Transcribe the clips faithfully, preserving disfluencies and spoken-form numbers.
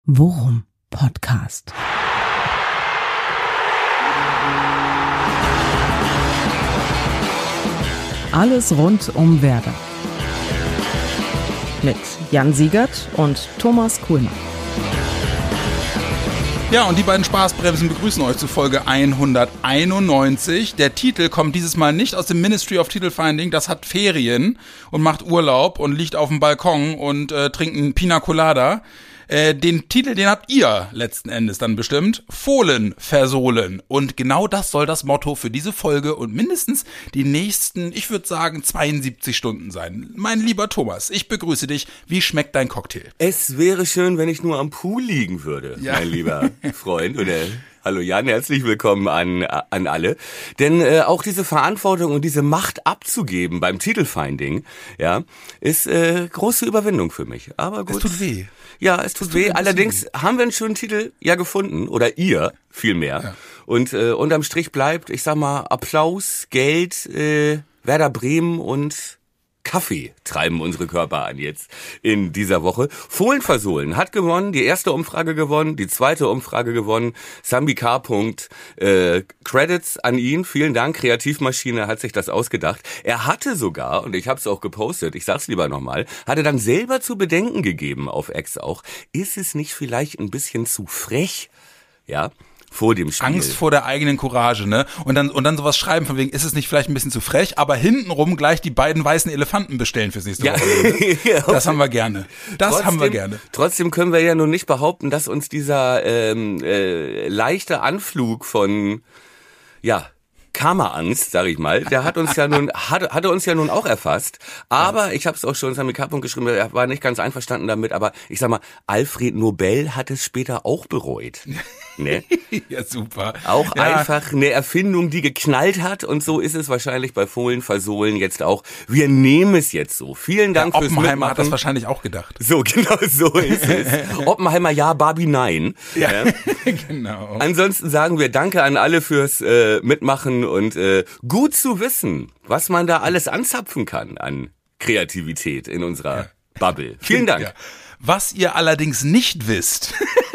Worum Podcast. Alles rund um Werder. Mit Jan Siegert und Thomas Kuhlmann. Ja, und die beiden Spaßbremsen begrüßen euch zu Folge hunderteinundneunzig. Der Titel kommt dieses Mal nicht aus dem Ministry of Titelfinding, das hat Ferien und macht Urlaub und liegt auf dem Balkon und äh, trinkt einen Pina Colada. Äh, den Titel, den habt ihr letzten Endes dann bestimmt. Fohlen versohlen. Und genau das soll das Motto für diese Folge und mindestens die nächsten, ich würde sagen, zweiundsiebzig Stunden sein. Mein lieber Thomas, ich begrüße dich. Wie schmeckt dein Cocktail? Es wäre schön, wenn ich nur am Pool liegen würde, ja. Mein lieber Freund. Oder hallo Jan, herzlich willkommen an an alle. Denn äh, auch diese Verantwortung und diese Macht abzugeben beim Titelfinding, ja, ist äh, große Überwindung für mich. Aber gut. Es tut weh. Ja, es tut, tut weh. Allerdings haben wir einen schönen Titel ja gefunden. Oder ihr vielmehr. Ja. Und äh, unterm Strich bleibt, ich sag mal, Applaus, Geld, äh, Werder Bremen und Kaffee treiben unsere Körper an jetzt in dieser Woche. Fohlen versohlen hat gewonnen, die erste Umfrage gewonnen, die zweite Umfrage gewonnen. Sambi K. Äh, Credits an ihn, vielen Dank, Kreativmaschine hat sich das ausgedacht. Er hatte sogar, und ich habe es auch gepostet, ich sag's lieber nochmal, hatte dann selber zu bedenken gegeben auf X auch, ist es nicht vielleicht ein bisschen zu frech, ja, vor dem Spiel. Angst vor der eigenen Courage, ne? Und dann und dann sowas schreiben von wegen, ist es nicht vielleicht ein bisschen zu frech, aber hintenrum gleich die beiden weißen Elefanten bestellen fürs nächste ja. Woche. Ja. Das haben wir gerne. Das trotzdem, haben wir gerne. Trotzdem können wir ja nun nicht behaupten, dass uns dieser ähm, äh, leichte Anflug von, ja, Karma-Angst, sag ich mal, der hat uns ja nun hat, hatte uns ja nun auch erfasst. Aber ja. Ich habe es auch schon Sammy K. geschrieben, er war nicht ganz einverstanden damit. Aber ich sag mal, Alfred Nobel hat es später auch bereut. Ne? Ja, super. Auch ja. einfach eine Erfindung, die geknallt hat. Und so ist es wahrscheinlich bei Fohlen versohlen jetzt auch. Wir nehmen es jetzt so. Vielen Dank ja, fürs Oppenheimer Mitmachen. hat das wahrscheinlich auch gedacht. So, genau so ist es. Oppenheimer ja, Barbie nein. Ja, genau. Ansonsten sagen wir Danke an alle fürs äh, Mitmachen und äh, gut zu wissen, was man da alles anzapfen kann an Kreativität in unserer ja. Bubble. Vielen Dank. Ja. Was ihr allerdings nicht wisst,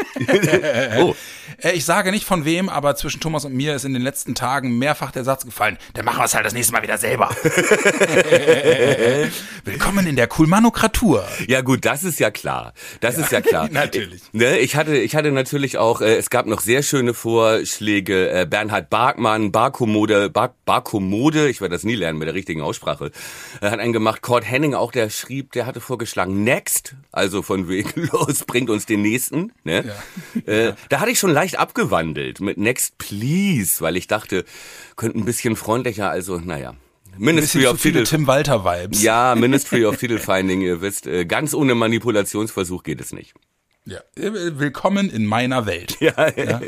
oh. ich sage nicht von wem, aber zwischen Thomas und mir ist in den letzten Tagen mehrfach der Satz gefallen, dann machen wir es halt das nächste Mal wieder selber. Willkommen in der Kuhlmanokratur. Ja gut, das ist ja klar. Das ja. ist ja klar. Natürlich. Ne, ich hatte, ich hatte natürlich auch, äh, es gab noch sehr schöne Vorschläge. Äh, Bernhard Barkmann, Barkommode, Bar, Barkommode, ich werde das nie lernen mit der richtigen Aussprache, äh, hat einen gemacht. Kurt Henning auch, der schrieb, der hatte vorgeschlagen, Next, also von wegen los, bringt uns den nächsten. Ne? Ja. Äh, ja. Da hatte ich schon leicht abgewandelt mit Next Please, weil ich dachte, könnte ein bisschen freundlicher, also naja. Ministry of Titel Tim Walter Vibes. Ja, Ministry of Titelfinding, ihr wisst, ganz ohne Manipulationsversuch geht es nicht. Ja, willkommen in meiner Welt. Ja. Ja.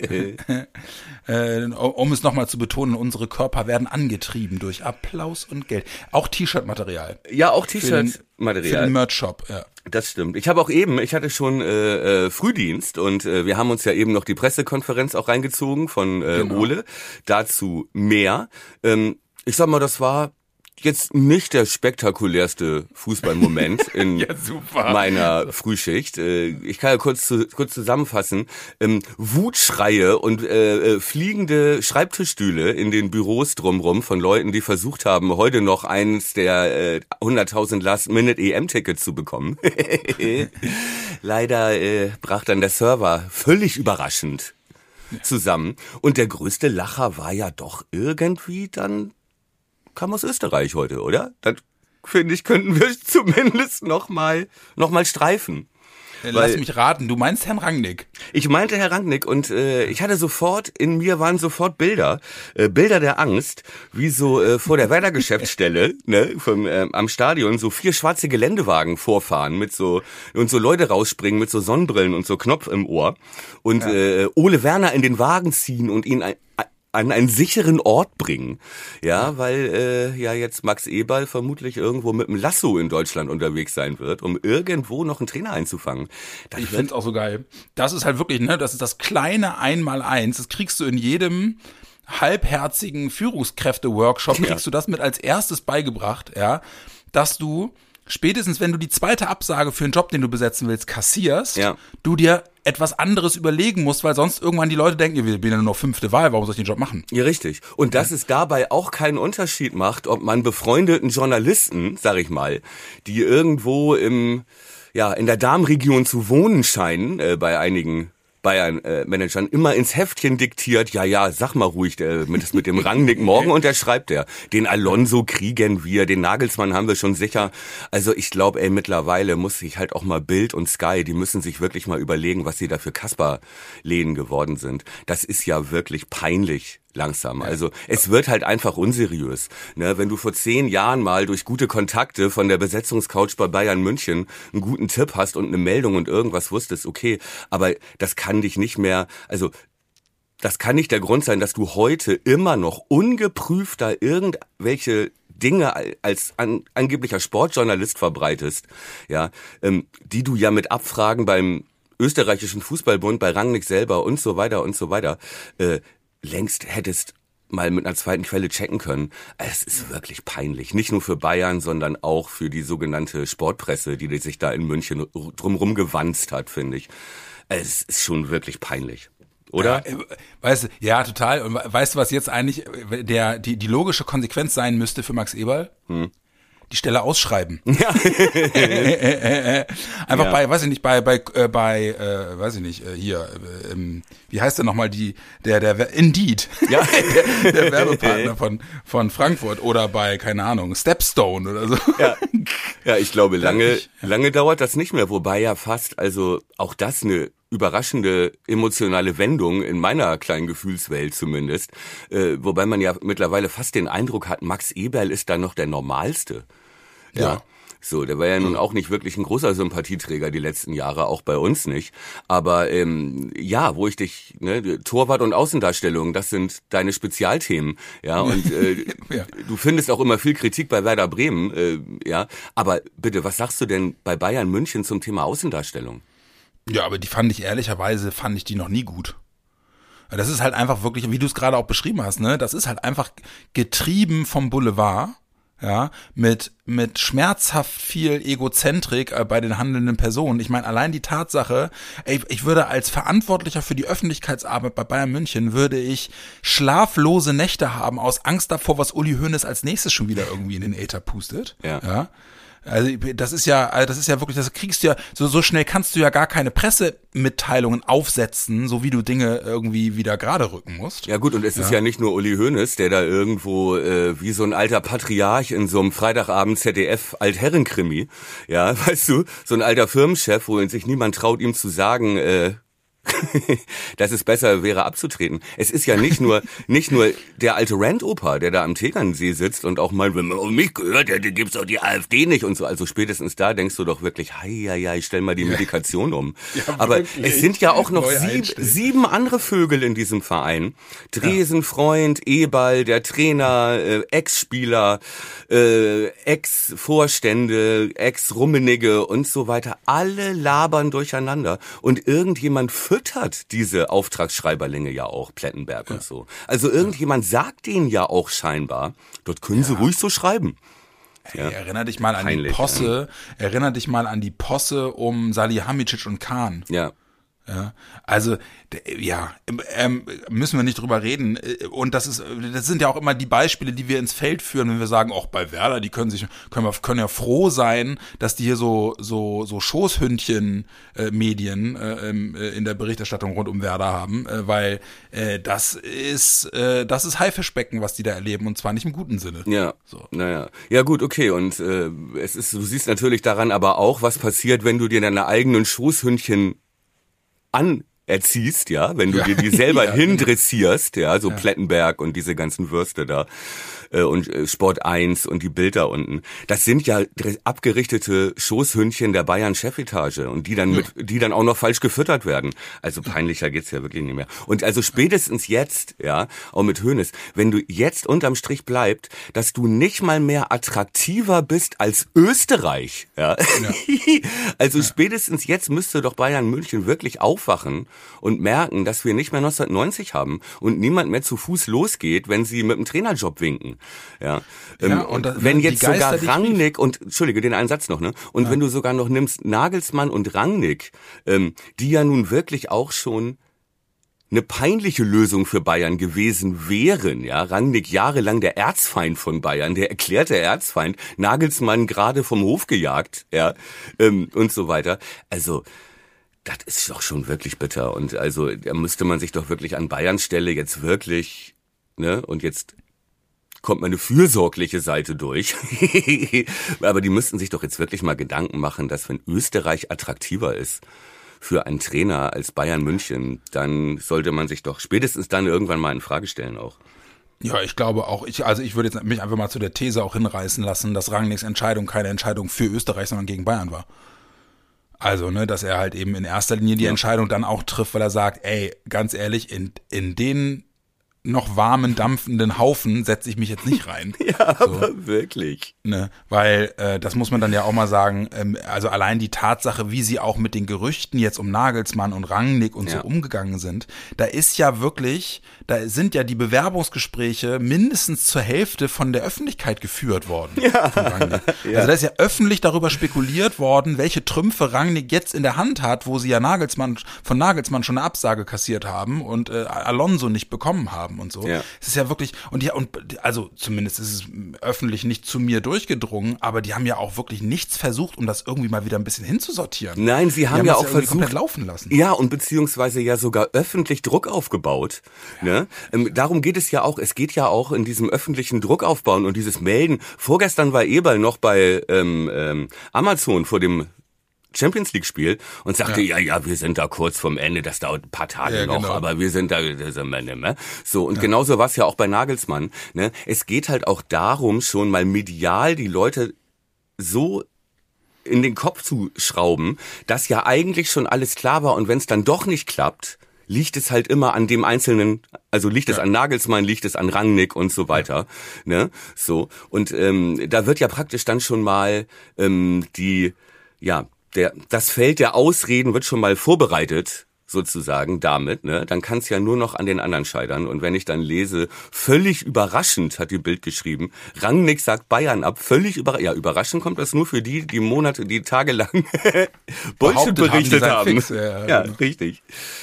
äh, um es nochmal zu betonen, unsere Körper werden angetrieben durch Applaus und Geld. Auch T-Shirt-Material. Ja, auch T-Shirt-Material. Für den Merch-Shop, ja. Das stimmt. Ich habe auch eben, ich hatte schon äh, äh, Frühdienst und äh, wir haben uns ja eben noch die Pressekonferenz auch reingezogen von äh, genau. Ole. Dazu mehr. Ähm, ich sag mal, das war jetzt nicht der spektakulärste Fußballmoment in ja, super. meiner Frühschicht. Ich kann ja kurz zu, kurz zusammenfassen. Wutschreie und äh, fliegende Schreibtischstühle in den Büros drumrum von Leuten, die versucht haben, heute noch eins der äh, hunderttausend Last-Minute-E M-Tickets zu bekommen. Leider äh, brach dann der Server völlig überraschend zusammen. Und der größte Lacher war ja doch irgendwie dann kam aus Österreich heute, oder? Das, finde ich, könnten wir zumindest noch mal, noch mal streifen. Lass mich raten, du meinst Herrn Rangnick. Ich meinte Herr Rangnick und äh, ich hatte sofort, in mir waren sofort Bilder, äh, Bilder der Angst, wie so äh, vor der Werder-Geschäftsstelle, ne, vom, äh, am Stadion, so vier schwarze Geländewagen vorfahren mit so und so Leute rausspringen mit so Sonnenbrillen und so Knopf im Ohr und ja. äh, Ole Werner in den Wagen ziehen und ihn ein, an einen sicheren Ort bringen. Ja, weil äh, ja jetzt Max Eberl vermutlich irgendwo mit dem Lasso in Deutschland unterwegs sein wird, um irgendwo noch einen Trainer einzufangen. Das ich finde es auch so geil. Das ist halt wirklich, ne, das ist das kleine Einmaleins. Das kriegst du in jedem halbherzigen Führungskräfte-Workshop, kriegst ja. du das mit als erstes beigebracht, ja, dass du spätestens wenn du die zweite Absage für einen Job, den du besetzen willst, kassierst, ja. du dir etwas anderes überlegen musst, weil sonst irgendwann die Leute denken, wir bin ja nur noch fünfte Wahl, warum soll ich den Job machen? Ja, richtig. Und dass es dabei auch keinen Unterschied macht, ob man befreundeten Journalisten, sag ich mal, die irgendwo im, ja, in der Darmregion zu wohnen scheinen, äh, bei einigen Bayern-Managern äh, immer ins Heftchen diktiert, ja, ja, sag mal ruhig, der, mit, mit dem Rangnick morgen unterschreibt er. Den Alonso kriegen wir, den Nagelsmann haben wir schon sicher. Also ich glaube, ey, mittlerweile muss sich halt auch mal Bild und Sky, die müssen sich wirklich mal überlegen, was sie da für Kasper-Läden geworden sind. Das ist ja wirklich peinlich. Langsam. Also es wird halt einfach unseriös. Ne? Wenn du vor zehn Jahren mal durch gute Kontakte von der Besetzungscouch bei Bayern München einen guten Tipp hast und eine Meldung und irgendwas wusstest, okay, aber das kann dich nicht mehr, also das kann nicht der Grund sein, dass du heute immer noch ungeprüfter irgendwelche Dinge als an, angeblicher Sportjournalist verbreitest, ja, ähm, die du ja mit Abfragen beim österreichischen Fußballbund, bei Rangnick selber und so weiter und so weiter, äh, längst hättest mal mit einer zweiten Quelle checken können. Es ist wirklich peinlich. Nicht nur für Bayern, sondern auch für die sogenannte Sportpresse, die sich da in München drumherum gewanzt hat, finde ich. Es ist schon wirklich peinlich. Oder? Ja, weißt du, ja, total. Und weißt du, was jetzt eigentlich der, die, die logische Konsequenz sein müsste für Max Eberl? Hm. Die Stelle ausschreiben. Ja. Einfach ja. bei, weiß ich nicht, bei, bei, äh, bei, äh, weiß ich nicht, äh, hier, äh, ähm, wie heißt der nochmal, die, der, der, Indeed. Ja. der, der Werbepartner von, von Frankfurt oder bei, keine Ahnung, Stepstone oder so. Ja. Ja, ich glaube, lange, lange dauert das nicht mehr, wobei ja fast, also auch das eine überraschende emotionale Wendung in meiner kleinen Gefühlswelt zumindest, äh, wobei man ja mittlerweile fast den Eindruck hat, Max Eberl ist da noch der Normalste. Ja. ja. So, der war ja nun auch nicht wirklich ein großer Sympathieträger die letzten Jahre, auch bei uns nicht. Aber ähm, ja, wo ich dich, ne, Torwart und Außendarstellung, das sind deine Spezialthemen, ja. Und äh, ja. du findest auch immer viel Kritik bei Werder Bremen, äh, ja. Aber bitte, was sagst du denn bei Bayern München zum Thema Außendarstellung? Ja, aber die fand ich ehrlicherweise, fand ich die noch nie gut. Das ist halt einfach wirklich, wie du es gerade auch beschrieben hast, ne, das ist halt einfach getrieben vom Boulevard. Ja, mit mit schmerzhaft viel Egozentrik äh, bei den handelnden Personen. Ich meine, allein die Tatsache, ey, ich würde als Verantwortlicher für die Öffentlichkeitsarbeit bei Bayern München, würde ich schlaflose Nächte haben aus Angst davor, was Uli Hoeneß als nächstes schon wieder irgendwie in den Äther pustet. Ja. ja. Also das ist ja, also das ist ja wirklich, das kriegst du ja, so, so schnell kannst du ja gar keine Pressemitteilungen aufsetzen, so wie du Dinge irgendwie wieder gerade rücken musst. Ja gut, und es ja. ist ja nicht nur Uli Hoeneß, der da irgendwo äh, wie so ein alter Patriarch in so einem Freitagabend Z D F Altherrenkrimi, ja, weißt du, so ein alter Firmenchef, wo sich niemand traut, ihm zu sagen, äh, dass es besser wäre abzutreten. Es ist ja nicht nur nicht nur der alte Rand-Opa, der da am Tegernsee sitzt und auch mal, wenn man um mich gehört hätte, gibt's doch die AfD nicht und so. Also spätestens da denkst du doch wirklich, hei, hei, hei, stell mal die Medikation um. Ja, aber es sind ja auch noch sieb, sieben andere Vögel in diesem Verein. Dresen, Freund, Eberl, der Trainer, äh, Ex-Spieler, äh, Ex-Vorstände, Ex-Rummenigge und so weiter. Alle labern durcheinander. Und irgendjemand füttert diese Auftragsschreiberlinge ja auch, Plettenberg ja. und so. Also irgendjemand ja. sagt denen ja auch scheinbar, dort können ja. sie ruhig so schreiben. Hey, ja. Erinner dich mal an Peinlich, die Posse, ja. erinner dich mal an die Posse um Salihamidzic und Kahn. Ja. Ja, also ja, ähm, müssen wir nicht drüber reden. Und das ist, das sind ja auch immer die Beispiele, die wir ins Feld führen, wenn wir sagen, auch bei Werder, die können sich, können wir, können ja froh sein, dass die hier so so so Schoßhündchen-Medien äh, äh, in der Berichterstattung rund um Werder haben, äh, weil äh, das ist äh, das ist Haifischbecken, was die da erleben, und zwar nicht im guten Sinne. Ja, so. Naja, ja gut, okay. Und äh, es ist, du siehst natürlich daran aber auch, was passiert, wenn du dir deine eigenen Schoßhündchen anerziehst, ja, wenn du ja. dir die selber ja, hindressierst, ja, so ja. Plettenberg und diese ganzen Würste da äh, und äh, Sport eins und die Bild da unten. Das sind ja abgerichtete Schoßhündchen der Bayern-Chefetage und die dann mit, ja. die dann auch noch falsch gefüttert werden. Also peinlicher geht's ja wirklich nicht mehr. Und also spätestens jetzt, ja, auch mit Hoeneß, wenn du jetzt unterm Strich bleibt, dass du nicht mal mehr attraktiver bist als Österreich, ja. ja. Also ja. spätestens jetzt müsste doch Bayern München wirklich aufwachen und merken, dass wir nicht mehr neunzehnhundertneunzig haben und niemand mehr zu Fuß losgeht, wenn sie mit dem Trainerjob winken. Ja, ja ähm, und das, wenn jetzt Geister, sogar Rangnick und, Entschuldige, den einen Satz noch, ne? Und ja. wenn du sogar noch nimmst Nagelsmann und Rangnick, ähm, die ja nun wirklich auch schon eine peinliche Lösung für Bayern gewesen wären, ja. Rangnick jahrelang der Erzfeind von Bayern, der erklärte Erzfeind, Nagelsmann gerade vom Hof gejagt, ja, ähm, und so weiter. Also, das ist doch schon wirklich bitter. Und also, da müsste man sich doch wirklich an Bayerns Stelle jetzt wirklich, ne, und jetzt kommt meine fürsorgliche Seite durch. Aber die müssten sich doch jetzt wirklich mal Gedanken machen, dass wenn Österreich attraktiver ist für einen Trainer als Bayern München, dann sollte man sich doch spätestens dann irgendwann mal in Frage stellen auch. Ja, ich glaube auch, ich, also ich würde jetzt mich einfach mal zu der These auch hinreißen lassen, dass Rangnicks Entscheidung keine Entscheidung für Österreich, sondern gegen Bayern war. Also, ne, dass er halt eben in erster Linie die ja. Entscheidung dann auch trifft, weil er sagt, ey, ganz ehrlich, in, in den noch warmen, dampfenden Haufen setze ich mich jetzt nicht rein. Ja, so, aber wirklich. Ne, weil äh, das muss man dann ja auch mal sagen, ähm, also allein die Tatsache, wie sie auch mit den Gerüchten jetzt um Nagelsmann und Rangnick und ja. so umgegangen sind, da ist ja wirklich, da sind ja die Bewerbungsgespräche mindestens zur Hälfte von der Öffentlichkeit geführt worden. Ja. Von Rangnick. Ja. Also da ist ja öffentlich darüber spekuliert worden, welche Trümpfe Rangnick jetzt in der Hand hat, wo sie ja Nagelsmann von Nagelsmann schon eine Absage kassiert haben und äh, Alonso nicht bekommen haben und so. Ja. Es ist ja wirklich, und ja, und also zumindest ist es öffentlich nicht zu mir durchgedrungen, aber die haben ja auch wirklich nichts versucht, um das irgendwie mal wieder ein bisschen hinzusortieren. Nein, sie haben, haben ja das auch ja versucht, komplett laufen lassen. Ja, und beziehungsweise ja sogar öffentlich Druck aufgebaut. Ja. Ne? Ähm, darum geht es ja auch. Es geht ja auch in diesem öffentlichen Druck aufbauen und dieses Melden. Vorgestern war Eberl noch bei ähm, ähm, Amazon vor dem Champions League Spiel und sagte, ja. ja, ja, wir sind da kurz vorm Ende, das dauert ein paar Tage ja, noch, genau. aber wir sind da, das sind wir nicht mehr. So, und ja. genauso war es ja auch bei Nagelsmann. Ne? Es geht halt auch darum, schon mal medial die Leute so in den Kopf zu schrauben, dass ja eigentlich schon alles klar war und wenn es dann doch nicht klappt, liegt es halt immer an dem Einzelnen, also liegt ja. es an Nagelsmann, liegt es an Rangnick und so weiter. Ja. Ne? So, und ähm, da wird ja praktisch dann schon mal ähm, die, ja, Der, das Feld der Ausreden wird schon mal vorbereitet, sozusagen, damit, ne? Dann kann es ja nur noch an den anderen scheitern. Und wenn ich dann lese, völlig überraschend, hat die Bild geschrieben, Rangnick sagt Bayern ab, völlig überraschend. Ja, überraschend kommt das nur für die, die Monate, die tagelang Bullshit berichtet haben. haben. Ja, ja genau. Richtig.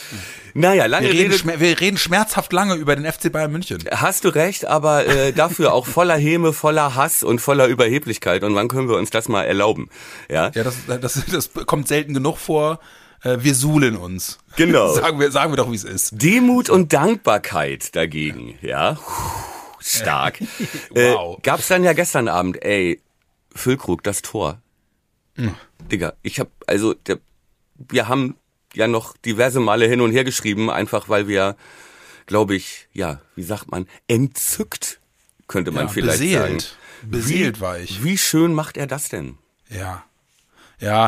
Naja, lange wir reden, Rede. Schmer- wir reden schmerzhaft lange über den F C Bayern München. Hast du recht, aber äh, dafür auch voller Häme, voller Hass und voller Überheblichkeit. Und wann können wir uns das mal erlauben? Ja, ja das, das, das kommt selten genug vor. Äh, wir suhlen uns. Genau. sagen, wir, sagen wir doch, wie es ist. Demut und Dankbarkeit dagegen, ja. ja. Stark. Wow. Äh, gab's dann ja gestern Abend, ey, Füllkrug, das Tor. Hm. Digga, ich hab, also, der, wir haben ja noch diverse Male hin und her geschrieben, einfach weil wir, glaube ich, ja, wie sagt man, entzückt, könnte man ja, vielleicht beseelt. sagen. Beseelt wie, war ich. Wie schön macht er das denn? Ja. Ja,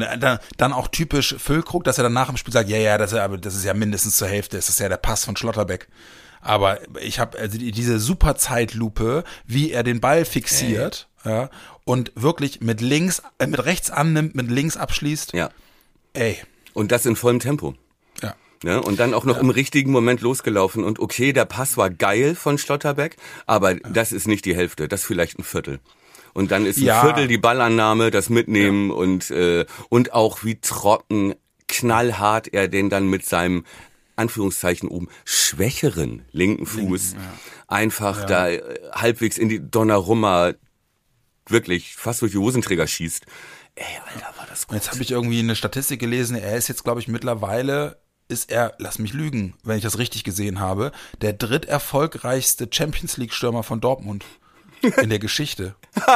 dann auch typisch Füllkrug, dass er dann nach dem Spiel sagt, ja, ja, das ist ja, das ist ja mindestens zur Hälfte, das ist ja der Pass von Schlotterbeck. Aber ich habe also diese super Zeitlupe, wie er den Ball fixiert, ey. Ja, und wirklich mit links, äh, mit rechts annimmt, mit links abschließt. Ja. Ey. Und das in vollem Tempo. Ja. Ne? Und dann auch noch ja. im richtigen Moment losgelaufen. Und okay, der Pass war geil von Schlotterbeck, aber ja. das ist nicht die Hälfte, das ist vielleicht ein Viertel. Und dann ist ein ja. Viertel die Ballannahme, das Mitnehmen ja. und äh, und auch wie trocken, knallhart er den dann mit seinem Anführungszeichen oben schwächeren linken Fuß Linken, ja. einfach ja. da äh, halbwegs in die Donnarumma wirklich fast durch die Hosenträger schießt. Ey, Alter, war das gut. Jetzt habe ich irgendwie eine Statistik gelesen, er ist jetzt, glaube ich, mittlerweile, ist er, lass mich lügen, wenn ich das richtig gesehen habe, der dritterfolgreichste Champions-League-Stürmer von Dortmund in der Geschichte.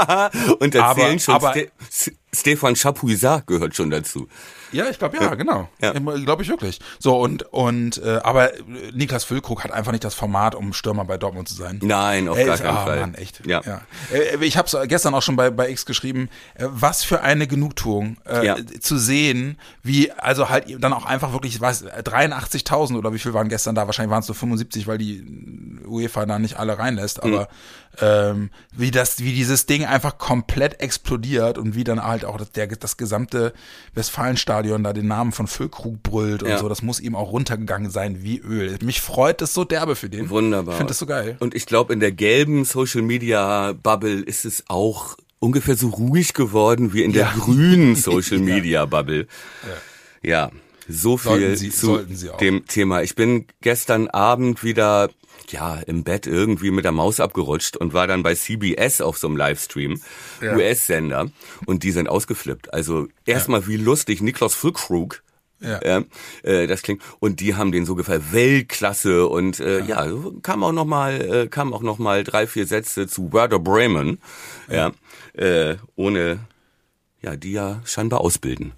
Und erzählen aber, schon, aber, Ste- Stefan Chapuisat gehört schon dazu. Ja, ich glaube, ja, ja, genau. Ja. Glaube ich wirklich. So, und, und, äh, aber Niklas Füllkrug hat einfach nicht das Format, um Stürmer bei Dortmund zu sein. Nein, auf er gar ist, keinen ah, Fall. Mann, echt. Ja. ja. Ich habe es gestern auch schon bei, bei X geschrieben, was für eine Genugtuung, äh, ja. zu sehen, wie, also halt dann auch einfach wirklich, was, dreiundachtzigtausend oder wie viel waren gestern da? Wahrscheinlich waren es nur fünfundsiebzig, weil die UEFA da nicht alle reinlässt, aber, mhm. ähm, wie das, wie dieses Ding einfach komplett explodiert und wie dann halt auch, dass der, das gesamte Westfalenstadion da den Namen von Füllkrug brüllt und Ja. so. Das muss ihm auch runtergegangen sein wie Öl. Mich freut es so derbe für den. Wunderbar. Ich finde das so geil. Und ich glaube, in der gelben Social-Media-Bubble ist es auch ungefähr so ruhig geworden wie in der Ja. grünen Social-Media-Bubble. Ja. ja, so viel Sollten Sie- zu sollten Sie auch. dem Thema. Ich bin gestern Abend wieder ja im Bett irgendwie mit der Maus abgerutscht und war dann bei C B S auf so einem Livestream, Ja. U S-Sender, und die sind ausgeflippt. Also erstmal wie lustig, Niklas Füllkrug. Ja. Ja, äh, das klingt, und die haben den so gefallen, Weltklasse, und äh, ja, ja kam auch noch mal, äh, kam auch noch mal drei, vier Sätze zu Werder Bremen, ja, ja äh, ohne, ja, die ja scheinbar ausbilden.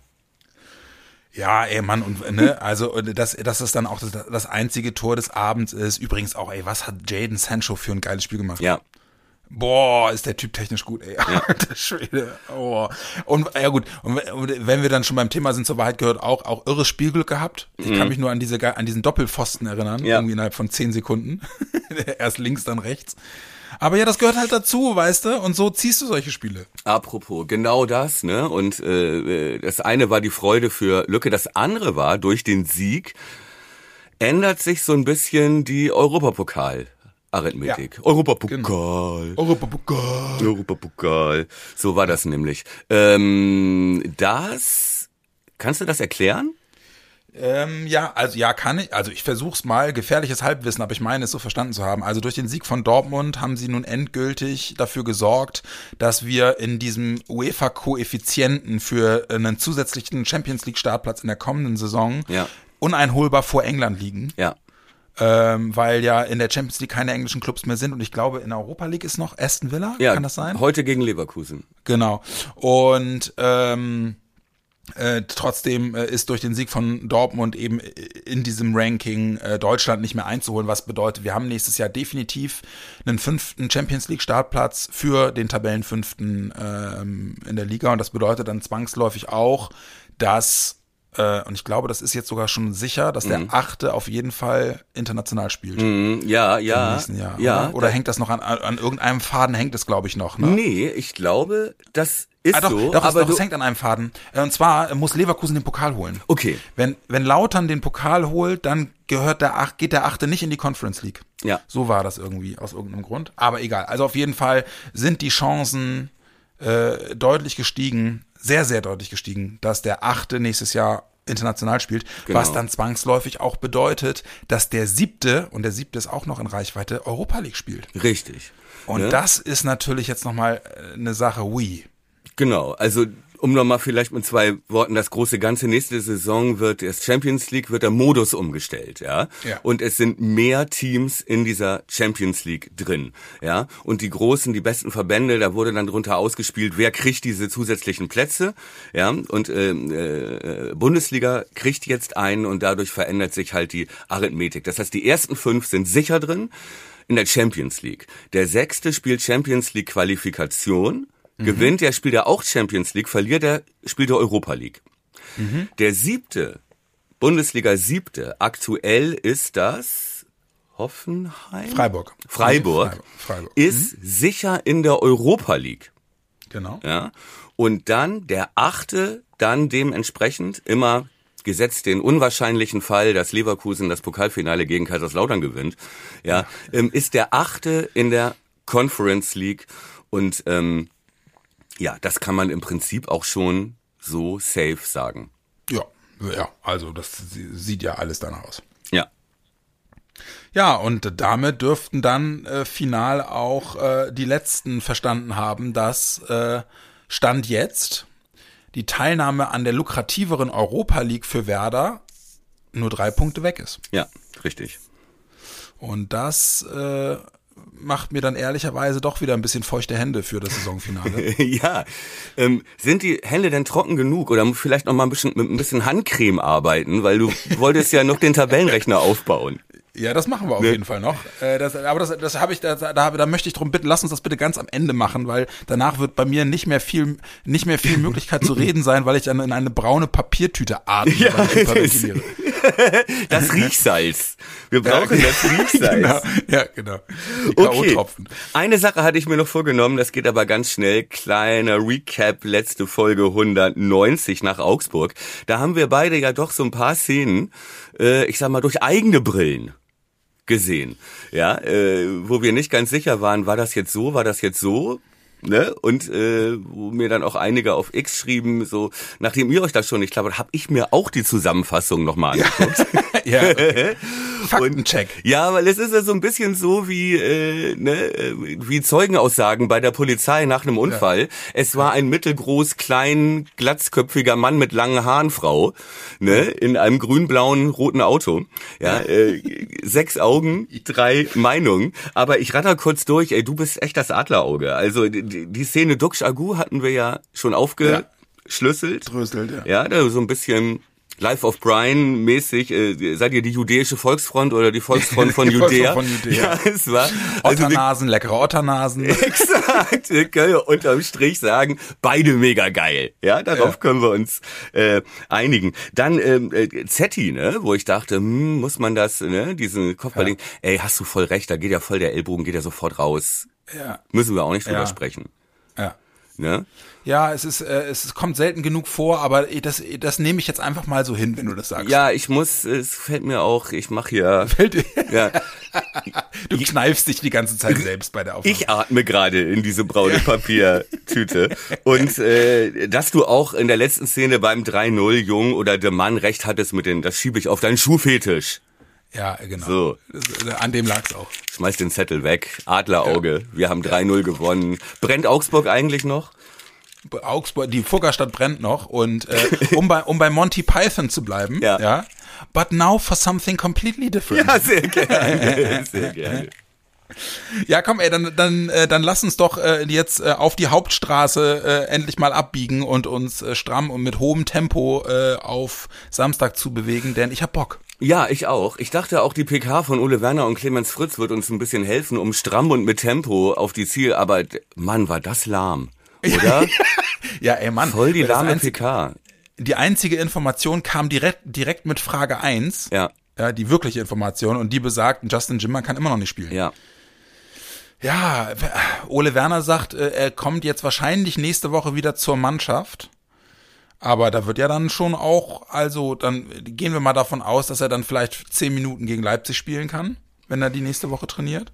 Ja, ey, Mann, und ne, also dass, dass es dann auch das, das einzige Tor des Abends ist. Übrigens auch, ey, was hat Jadon Sancho für ein geiles Spiel gemacht? Ja. Boah, ist der Typ technisch gut, ey. Alter Schwede. Oh. Und ja gut, und wenn wir dann schon beim Thema sind, zur Wahrheit gehört auch, auch irres Spielglück gehabt. Ich kann mich nur an diese an diesen Doppelpfosten erinnern, Ja. irgendwie innerhalb von zehn Sekunden. Erst links, dann rechts. Aber ja, das gehört halt dazu, weißt du? Und so ziehst du solche Spiele. Apropos, genau das, ne? Und äh, das eine war die Freude für Lücke, das andere war, durch den Sieg ändert sich so ein bisschen die Europapokal-Arithmetik. Ja. Europapokal. Genau. Europapokal. Europapokal. So war das nämlich. Ähm, das, kannst du das erklären? Ähm, ja, also ja, kann ich. Also ich versuch's mal. Gefährliches Halbwissen, aber ich meine es so verstanden zu haben. Also durch den Sieg von Dortmund haben sie nun endgültig dafür gesorgt, dass wir in diesem UEFA-Koeffizienten für einen zusätzlichen Champions-League-Startplatz in der kommenden Saison Ja. uneinholbar vor England liegen. Ja. Ähm, weil ja in der Champions League keine englischen Clubs mehr sind und ich glaube in der Europa League ist noch Aston Villa, Ja, kann das sein? Heute gegen Leverkusen. Genau. Und ähm, äh, trotzdem äh, ist durch den Sieg von Dortmund eben in diesem Ranking äh, Deutschland nicht mehr einzuholen, was bedeutet, wir haben nächstes Jahr definitiv einen fünften Champions League Startplatz für den Tabellenfünften ähm, in der Liga und das bedeutet dann zwangsläufig auch, dass äh, und ich glaube, das ist jetzt sogar schon sicher, dass der Achte auf jeden Fall international spielt. Mhm, ja, Im ja. nächsten Jahr, ja. oder? Oder hängt das noch an, an irgendeinem Faden, hängt es glaube ich noch, ne? Nee, ich glaube, das ist Ah, doch, so. doch, aber es, doch, du, es hängt an einem Faden. Äh, Und zwar muss Leverkusen den Pokal holen. Okay. Wenn, wenn Lautern den Pokal holt, dann gehört der Ach, geht der Achte nicht in die Conference League. Ja. So war das irgendwie, aus irgendeinem Grund. Aber egal. Also auf jeden Fall sind die Chancen äh, deutlich gestiegen, sehr, sehr deutlich gestiegen, dass der Achte nächstes Jahr international spielt, Genau. was dann zwangsläufig auch bedeutet, dass der Siebte, und der Siebte ist auch noch in Reichweite, Europa League spielt. Richtig. Und Ne? das ist natürlich jetzt nochmal eine Sache, ui. Genau, also um nochmal vielleicht mit zwei Worten das große Ganze, nächste Saison wird das Champions League, wird der Modus umgestellt, ja? Ja. Und es sind mehr Teams in dieser Champions League drin, ja? Und die großen, die besten Verbände, da wurde dann drunter ausgespielt, wer kriegt diese zusätzlichen Plätze, ja? Und äh, äh, Bundesliga kriegt jetzt einen und dadurch verändert sich halt die Arithmetik. Das heißt, die ersten fünf sind sicher drin in der Champions League. Der sechste spielt Champions League Qualifikation. Gewinnt der, spielt er auch Champions League, verliert er, spielt er Europa League. Mhm. Der siebte, Bundesliga siebte, aktuell ist das Hoffenheim? Freiburg. Freiburg, Freiburg. Freiburg. ist sicher in der Europa League. Genau. Ja. Und dann der achte, dann dementsprechend immer gesetzt den unwahrscheinlichen Fall, dass Leverkusen das Pokalfinale gegen Kaiserslautern gewinnt, ja, ähm, ist der achte in der Conference League und ähm, ja, das kann man im Prinzip auch schon so safe sagen. Ja, ja, also das sieht ja alles danach aus. Ja. Ja, und damit dürften dann äh, final auch äh, die Letzten verstanden haben, dass äh, Stand jetzt die Teilnahme an der lukrativeren Europa League für Werder nur drei Punkte weg ist. Ja, richtig. Und das äh, macht mir dann ehrlicherweise doch wieder ein bisschen feuchte Hände für das Saisonfinale. Ja, ähm, sind die Hände denn trocken genug oder vielleicht noch mal ein bisschen mit ein bisschen Handcreme arbeiten, weil du wolltest ja noch den Tabellenrechner aufbauen. Ja, das machen wir auf Ne? jeden Fall noch. Äh, das, aber das, das habe ich, da, da, da möchte ich drum bitten, lass uns das bitte ganz am Ende machen, weil danach wird bei mir nicht mehr viel, nicht mehr viel Möglichkeit zu reden sein, weil ich dann in eine braune Papiertüte atme. Ja, weil ich hyperventiliere. das Riechsalz Wir brauchen ja, das Liebseins. Genau. Ja, genau. Die Okay. K O-Tropfen. Eine Sache hatte ich mir noch vorgenommen, das geht aber ganz schnell. Kleiner Recap, letzte Folge hundertneunzig nach Augsburg. Da haben wir beide ja doch so ein paar Szenen, äh, ich sag mal, durch eigene Brillen gesehen. Ja, äh, wo wir nicht ganz sicher waren, war das jetzt so, war das jetzt so? Ne? Und äh, wo mir dann auch einige auf X schrieben, so, nachdem ihr euch das schon nicht klar habt, habe ich mir auch die Zusammenfassung nochmal angeguckt. Ja, okay. Faktencheck. Und, ja, weil es ist ja so ein bisschen so wie äh, ne, wie Zeugenaussagen bei der Polizei nach einem Unfall. Ja. Es war ein mittelgroß, klein, glatzköpfiger Mann mit langen Haaren, Frau, ne, in einem grün-blauen, roten Auto. Ja, äh, sechs Augen, drei Meinungen. Aber ich ratter kurz durch, ey, du bist echt das Adlerauge. Also die, die Szene Duksch Agu hatten wir ja schon aufgeschlüsselt. Dröselt, ja. Ja, da so ein bisschen Life of Brian mäßig, äh, seid ihr die jüdische Volksfront oder die Volksfront von Judäa? Von Judäa. Ja, es war also Otternasen, wir, leckere Otternasen. Exakt, wir können unterm Strich sagen, beide mega geil. Ja, darauf ja. können wir uns äh, einigen. Dann ähm, äh, Zetti, ne, wo ich dachte, hm, muss man das, ne, diesen Kopfballing, ja. ey, hast du voll recht, da geht ja voll der Ellbogen, geht ja sofort raus. Ja. Müssen wir auch nicht drüber ja. sprechen. Ja. Ne? Ja, es ist, äh, es kommt selten genug vor, aber das, das nehme ich jetzt einfach mal so hin, wenn du das sagst. Ja, ich muss, es fällt mir auch, ich mache hier. Fällt dir? Ja. Du kneifst dich die ganze Zeit selbst bei der Aufnahme. Ich atme gerade in diese braune Papiertüte. Und äh, dass du auch in der letzten Szene beim drei null Jung oder der Mann recht hattest mit den, das schiebe ich auf deinen Schuhfetisch. Ja, genau. So. Das, an dem lag's auch. Schmeiß den Zettel weg. Adlerauge. Ja. Wir haben drei null gewonnen. Brennt Augsburg eigentlich noch? Augsburg, die Fuggerstadt brennt noch. Und äh, um bei um bei Monty Python zu bleiben, ja. ja. But now for something completely different. Ja, sehr gerne. Sehr gerne. Ja, komm, ey, dann dann äh, dann lass uns doch äh, jetzt äh, auf die Hauptstraße äh, endlich mal abbiegen und uns äh, stramm und mit hohem Tempo äh, auf Samstag zu bewegen, denn ich hab Bock. Ja, ich auch. Ich dachte auch, die P K von Ole Werner und Clemens Fritz wird uns ein bisschen helfen, um stramm und mit Tempo auf die Ziel, aber Mann, war das lahm, oder? Ja, ey, Mann. Voll die lahme einzige, P K. Die einzige Information kam direkt direkt mit Frage eins. Ja. Ja, die wirkliche Information und die besagt, Justin Jimmer kann immer noch nicht spielen. Ja. Ja, Ole Werner sagt, er kommt jetzt wahrscheinlich nächste Woche wieder zur Mannschaft. Aber da wird ja dann schon auch, also dann gehen wir mal davon aus, dass er dann vielleicht zehn Minuten gegen Leipzig spielen kann, wenn er die nächste Woche trainiert.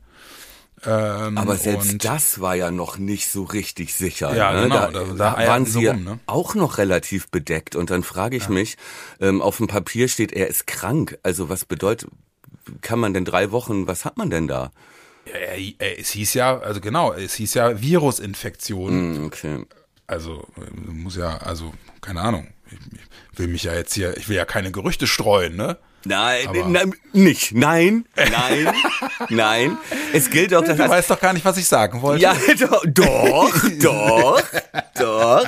Ähm, Aber selbst das war ja noch nicht so richtig sicher. Ja, ne? genau. Da, Da, da, da da waren so sie rum, ne? auch noch relativ bedeckt. Und dann frage ich ja. mich, ähm, auf dem Papier steht, er ist krank. Also was bedeutet, kann man denn drei Wochen, was hat man denn da? Ja, es hieß ja, also genau, es hieß ja Virusinfektion. Mm, okay. Also muss ja, also keine Ahnung. Ich, ich will mich ja jetzt hier, ich will ja keine Gerüchte streuen, ne? Nein, nein, nicht. Nein, nein, nein. Es gilt auch, dass du weißt doch gar nicht, was ich sagen wollte. Ja, doch, doch, doch, doch.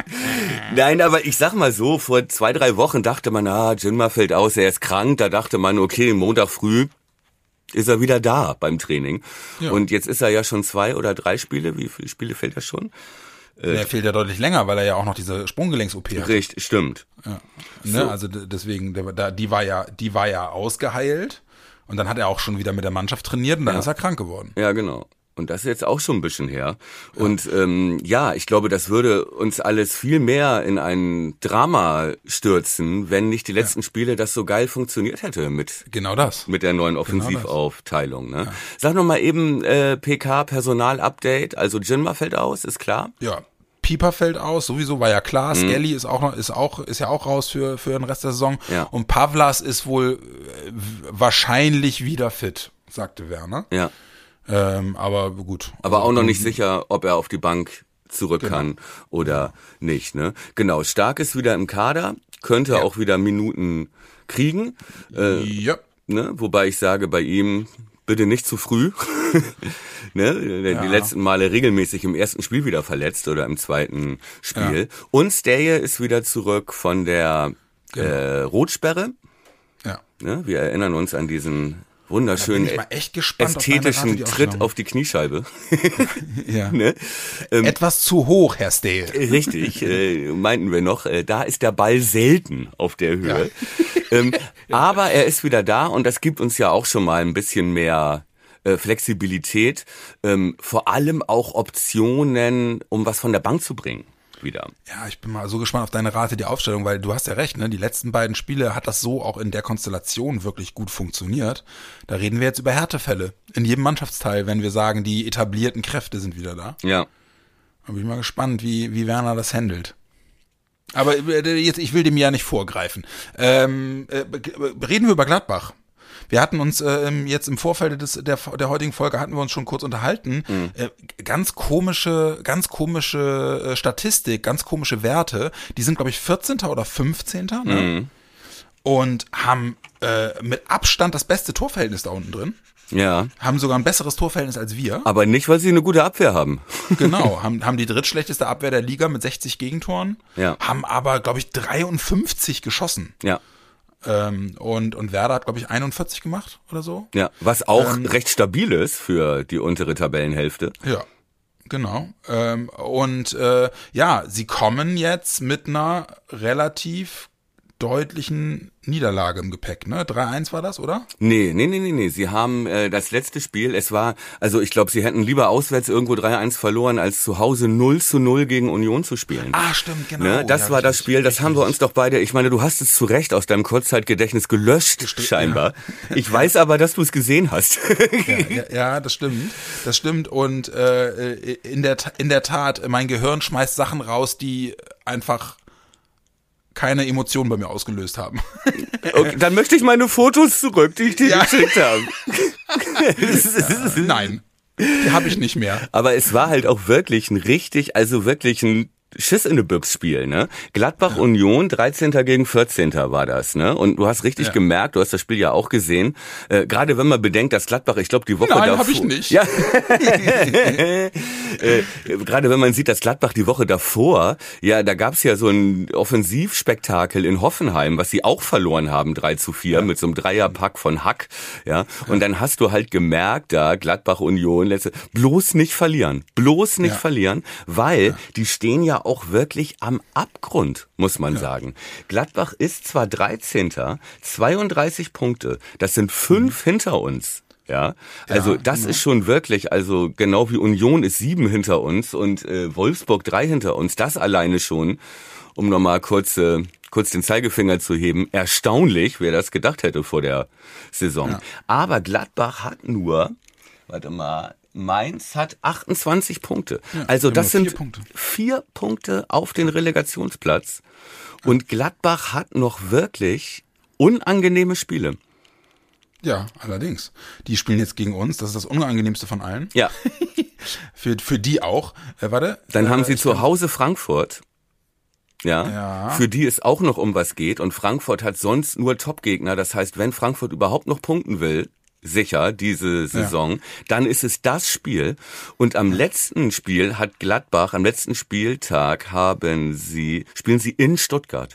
Nein, aber ich sag mal so, vor zwei, drei Wochen dachte man, ah, Jinma fällt aus, er ist krank. Da dachte man, okay, Montag früh ist er wieder da beim Training. Ja. Und jetzt ist er ja schon zwei oder drei Spiele. Wie viele Spiele fällt er schon? Der fehlt ja deutlich länger, weil er ja auch noch diese Sprunggelenks-O P hat. Richtig, stimmt. Ja. Ne? So. Also deswegen, der, die war ja, die war ja ausgeheilt und dann hat er auch schon wieder mit der Mannschaft trainiert und dann ja. ist er krank geworden. Ja, genau. Und das ist jetzt auch schon ein bisschen her. Ja. Und ähm, ja, ich glaube, das würde uns alles viel mehr in ein Drama stürzen, wenn nicht die letzten ja. Spiele das so geil funktioniert hätte mit genau das mit der neuen Offensivaufteilung. Ne? Ja. Sag noch mal eben äh, P K Personal-Update. Also Jinma fällt aus, ist klar. Ja. Pieper fällt aus, sowieso war ja klar. Mhm. Skelly ist auch noch, ist auch, ist ja auch raus für für den Rest der Saison. Ja. Und Pavlas ist wohl äh, wahrscheinlich wieder fit, sagte Werner. Ja. Ähm, aber gut. Aber auch noch nicht sicher, ob er auf die Bank zurück genau. kann oder nicht. Ne? Genau, Stark ist wieder im Kader, könnte ja. auch wieder Minuten kriegen. Äh, ja. Ne? Wobei ich sage, bei ihm bitte nicht zu früh. ne? Die ja. letzten Male regelmäßig im ersten Spiel wieder verletzt oder im zweiten Spiel. Ja. Und Steje ist wieder zurück von der genau. äh, Rotsperre. Ja. Ne? Wir erinnern uns an diesen wunderschönen, gespannt, ästhetischen auf Tritt auf die Kniescheibe. ja. ne? ähm, Etwas zu hoch, Herr Stehl. Richtig, äh, meinten wir noch. Äh, da ist der Ball selten auf der Höhe. ähm, aber er ist wieder da und das gibt uns ja auch schon mal ein bisschen mehr äh, Flexibilität, ähm, vor allem auch Optionen, um was von der Bank zu bringen. Wieder. Ja, ich bin mal so gespannt auf deine Rate, die Aufstellung, weil du hast ja recht, ne? Die letzten beiden Spiele hat das so auch in der Konstellation wirklich gut funktioniert. Da reden wir jetzt über Härtefälle. In jedem Mannschaftsteil, wenn wir sagen, die etablierten Kräfte sind wieder da. Ja. Da bin ich mal gespannt, wie, wie Werner das handelt. Aber jetzt, ich will dem ja nicht vorgreifen. Ähm, äh, reden wir über Gladbach. Wir hatten uns äh, jetzt im Vorfeld des, der, der heutigen Folge hatten wir uns schon kurz unterhalten. Mhm. Äh, ganz komische, ganz komische äh, Statistik, ganz komische Werte. Die sind, glaube ich, vierzehnter oder fünfzehnter Ne? Mhm. Und haben äh, mit Abstand das beste Torverhältnis da unten drin. Ja. Haben sogar ein besseres Torverhältnis als wir. Aber nicht, weil sie eine gute Abwehr haben. Genau, haben, haben die drittschlechteste Abwehr der Liga mit sechzig Gegentoren. Ja. Haben aber, glaube ich, dreiundfünfzig geschossen. Ja. Ähm, und, und Werder hat, glaube ich, einundvierzig gemacht oder so. Ja, was auch ähm, recht stabil ist für die untere Tabellenhälfte. Ja, genau. Ähm, und äh, ja, sie kommen jetzt mit einer relativ deutlichen Niederlage im Gepäck, ne? drei eins war das, oder? Nee, nee, nee, nee, nee. Sie haben äh, das letzte Spiel, es war, also ich glaube, sie hätten lieber auswärts irgendwo drei eins verloren, als zu Hause null zu null gegen Union zu spielen. Ah, stimmt, genau. Ne? Das ja, war das richtig, Spiel, das richtig. haben wir uns doch beide, ich meine, du hast es zu Recht aus deinem Kurzzeitgedächtnis gelöscht, Gestr- scheinbar. Ja. Ich weiß aber, dass du es gesehen hast. Ja, ja, ja, das stimmt. Das stimmt. Und äh, in der in der Tat, mein Gehirn schmeißt Sachen raus, die einfach keine Emotionen bei mir ausgelöst haben. Okay, dann möchte ich meine Fotos zurück, die ich dir Ja. geschickt habe. Nein, die habe ich nicht mehr. Aber es war halt auch wirklich ein richtig, also wirklich ein Schiss in die Büchs Spiel, ne? Gladbach ja. Union, dreizehnter gegen vierzehnter war das, ne? Und du hast richtig ja. gemerkt, du hast das Spiel ja auch gesehen, äh, gerade wenn man bedenkt, dass Gladbach, ich glaube die Woche Nein, davor... Nein, habe ich nicht. Ja. äh, gerade wenn man sieht, dass Gladbach die Woche davor, ja, da gab's ja so ein Offensivspektakel in Hoffenheim, was sie auch verloren haben, drei zu vier, ja. mit so einem Dreierpack von Hack, ja? Und ja. dann hast du halt gemerkt, da Gladbach Union, letzte, bloß nicht verlieren, bloß nicht ja. verlieren, weil ja. die stehen ja auch wirklich am Abgrund, muss man ja. sagen. Gladbach ist zwar dreizehnter, zweiunddreißig Punkte, das sind fünf mhm. hinter uns. Ja, also ja, das genau. ist schon wirklich, also genau wie Union ist sieben hinter uns und äh, Wolfsburg drei hinter uns, das alleine schon, um nochmal kurz, äh, kurz den Zeigefinger zu heben, erstaunlich, wer das gedacht hätte vor der Saison. Ja. Aber Gladbach hat nur, warte mal, Mainz hat achtundzwanzig Punkte. Ja, also das sind vier Punkte. vier Punkte auf den Relegationsplatz. Und Gladbach hat noch wirklich unangenehme Spiele. Ja, allerdings. Die spielen jetzt gegen uns. Das ist das Unangenehmste von allen. Ja. für, für die auch. Äh, warte. Dann äh, haben sie zu Hause Frankfurt. Ja, ja. Für die es auch noch um was geht. Und Frankfurt hat sonst nur Top-Gegner. Das heißt, wenn Frankfurt überhaupt noch punkten will, sicher, diese Saison, ja. dann ist es das Spiel. Und am letzten Spiel hat Gladbach, am letzten Spieltag haben sie, spielen sie in Stuttgart.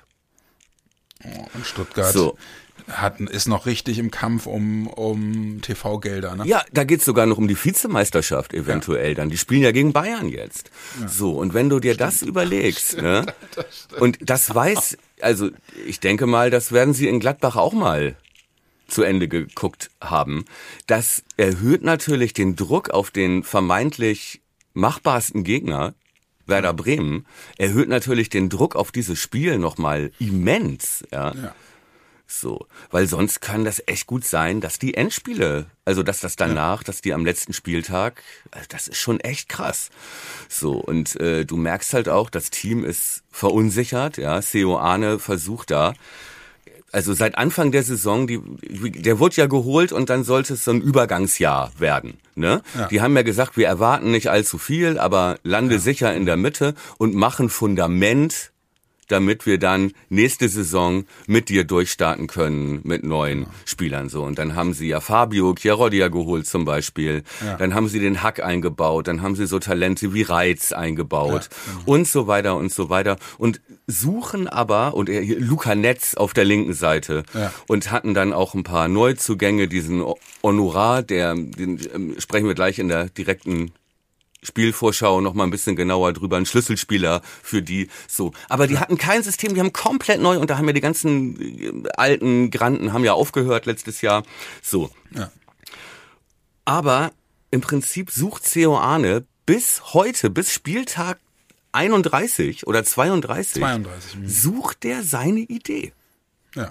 Oh, in Stuttgart. So. Hat, ist noch richtig im Kampf um, um T V-Gelder, ne? Ja, da geht's sogar noch um die Vizemeisterschaft eventuell ja. dann. Die spielen ja gegen Bayern jetzt. Ja. So, und wenn du dir das überlegst, ne? Das und das weiß, also ich denke mal, das werden sie in Gladbach auch mal zu Ende geguckt haben. Das erhöht natürlich den Druck auf den vermeintlich machbarsten Gegner, Werder Bremen, erhöht natürlich den Druck auf dieses Spiel nochmal immens, ja. ja. So, weil sonst kann das echt gut sein, dass die Endspiele, also dass das danach, ja. dass die am letzten Spieltag, also das ist schon echt krass. So, und äh, du merkst halt auch, das Team ist verunsichert, ja, Seoane versucht da, also seit Anfang der Saison, die, der wurde ja geholt und dann sollte es so ein Übergangsjahr werden, ne? Ja. Die haben ja gesagt, wir erwarten nicht allzu viel, aber lande ja. sicher in der Mitte und machen Fundament, damit wir dann nächste Saison mit dir durchstarten können mit neuen ja. Spielern. So. Und dann haben sie ja Fabio Chiarodia geholt zum Beispiel. Ja. Dann haben sie den Hack eingebaut. Dann haben sie so Talente wie Reitz eingebaut. Ja. Ja. Und so weiter und so weiter. Und suchen aber, und er, Luca Netz auf der linken Seite. Ja. Und hatten dann auch ein paar Neuzugänge, diesen Honorar, der, den ähm, sprechen wir gleich in der direkten Spielvorschau noch mal ein bisschen genauer drüber, ein Schlüsselspieler für die, so. Aber die hatten kein System, die haben komplett neu, und da haben ja die ganzen alten Granden haben ja aufgehört letztes Jahr, so. Ja. Aber im Prinzip sucht Seoane bis heute, bis Spieltag einunddreißig oder zweiunddreißig, zweiunddreißig sucht der seine Idee. Ja.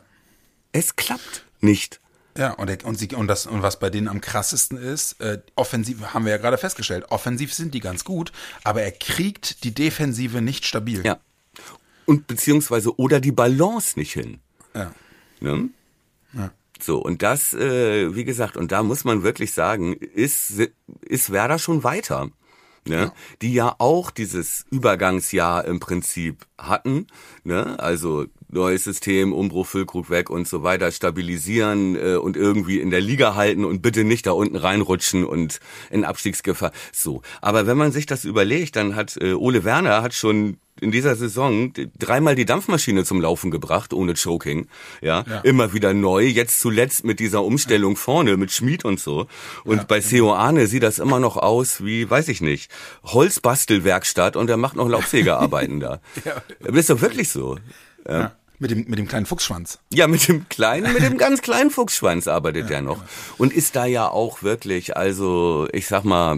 Es klappt nicht. Ja, und, der, und, sie, und, das, und was bei denen am krassesten ist, äh, offensiv, haben wir ja gerade festgestellt, offensiv sind die ganz gut, aber er kriegt die Defensive nicht stabil. Ja. Und beziehungsweise oder die Balance nicht hin. Ja. Ne? Ja. So, und das, äh, wie gesagt, und da muss man wirklich sagen, ist, ist Werder schon weiter. Ne? Ja. Die ja auch dieses Übergangsjahr im Prinzip hatten, ne? Also neues System, Umbruch, Füllkrug weg und so weiter, stabilisieren äh, und irgendwie in der Liga halten und bitte nicht da unten reinrutschen und in Abstiegsgefahr. So, aber wenn man sich das überlegt, dann hat äh, Ole Werner hat schon in dieser Saison dreimal die Dampfmaschine zum Laufen gebracht, ohne Choking, ja, ja. Immer wieder neu, jetzt zuletzt mit dieser Umstellung vorne, mit Schmid und so. Und ja, bei Seoane sieht das immer noch aus wie, weiß ich nicht, Holzbastelwerkstatt, und er macht noch Laubsägearbeiten da. Ja. Das ist doch wirklich so. Ja. Ja. Mit dem, mit dem kleinen Fuchsschwanz. Ja, mit dem kleinen, mit dem ganz kleinen Fuchsschwanz arbeitet ja, er noch. Genau. Und ist da ja auch wirklich, also, ich sag mal,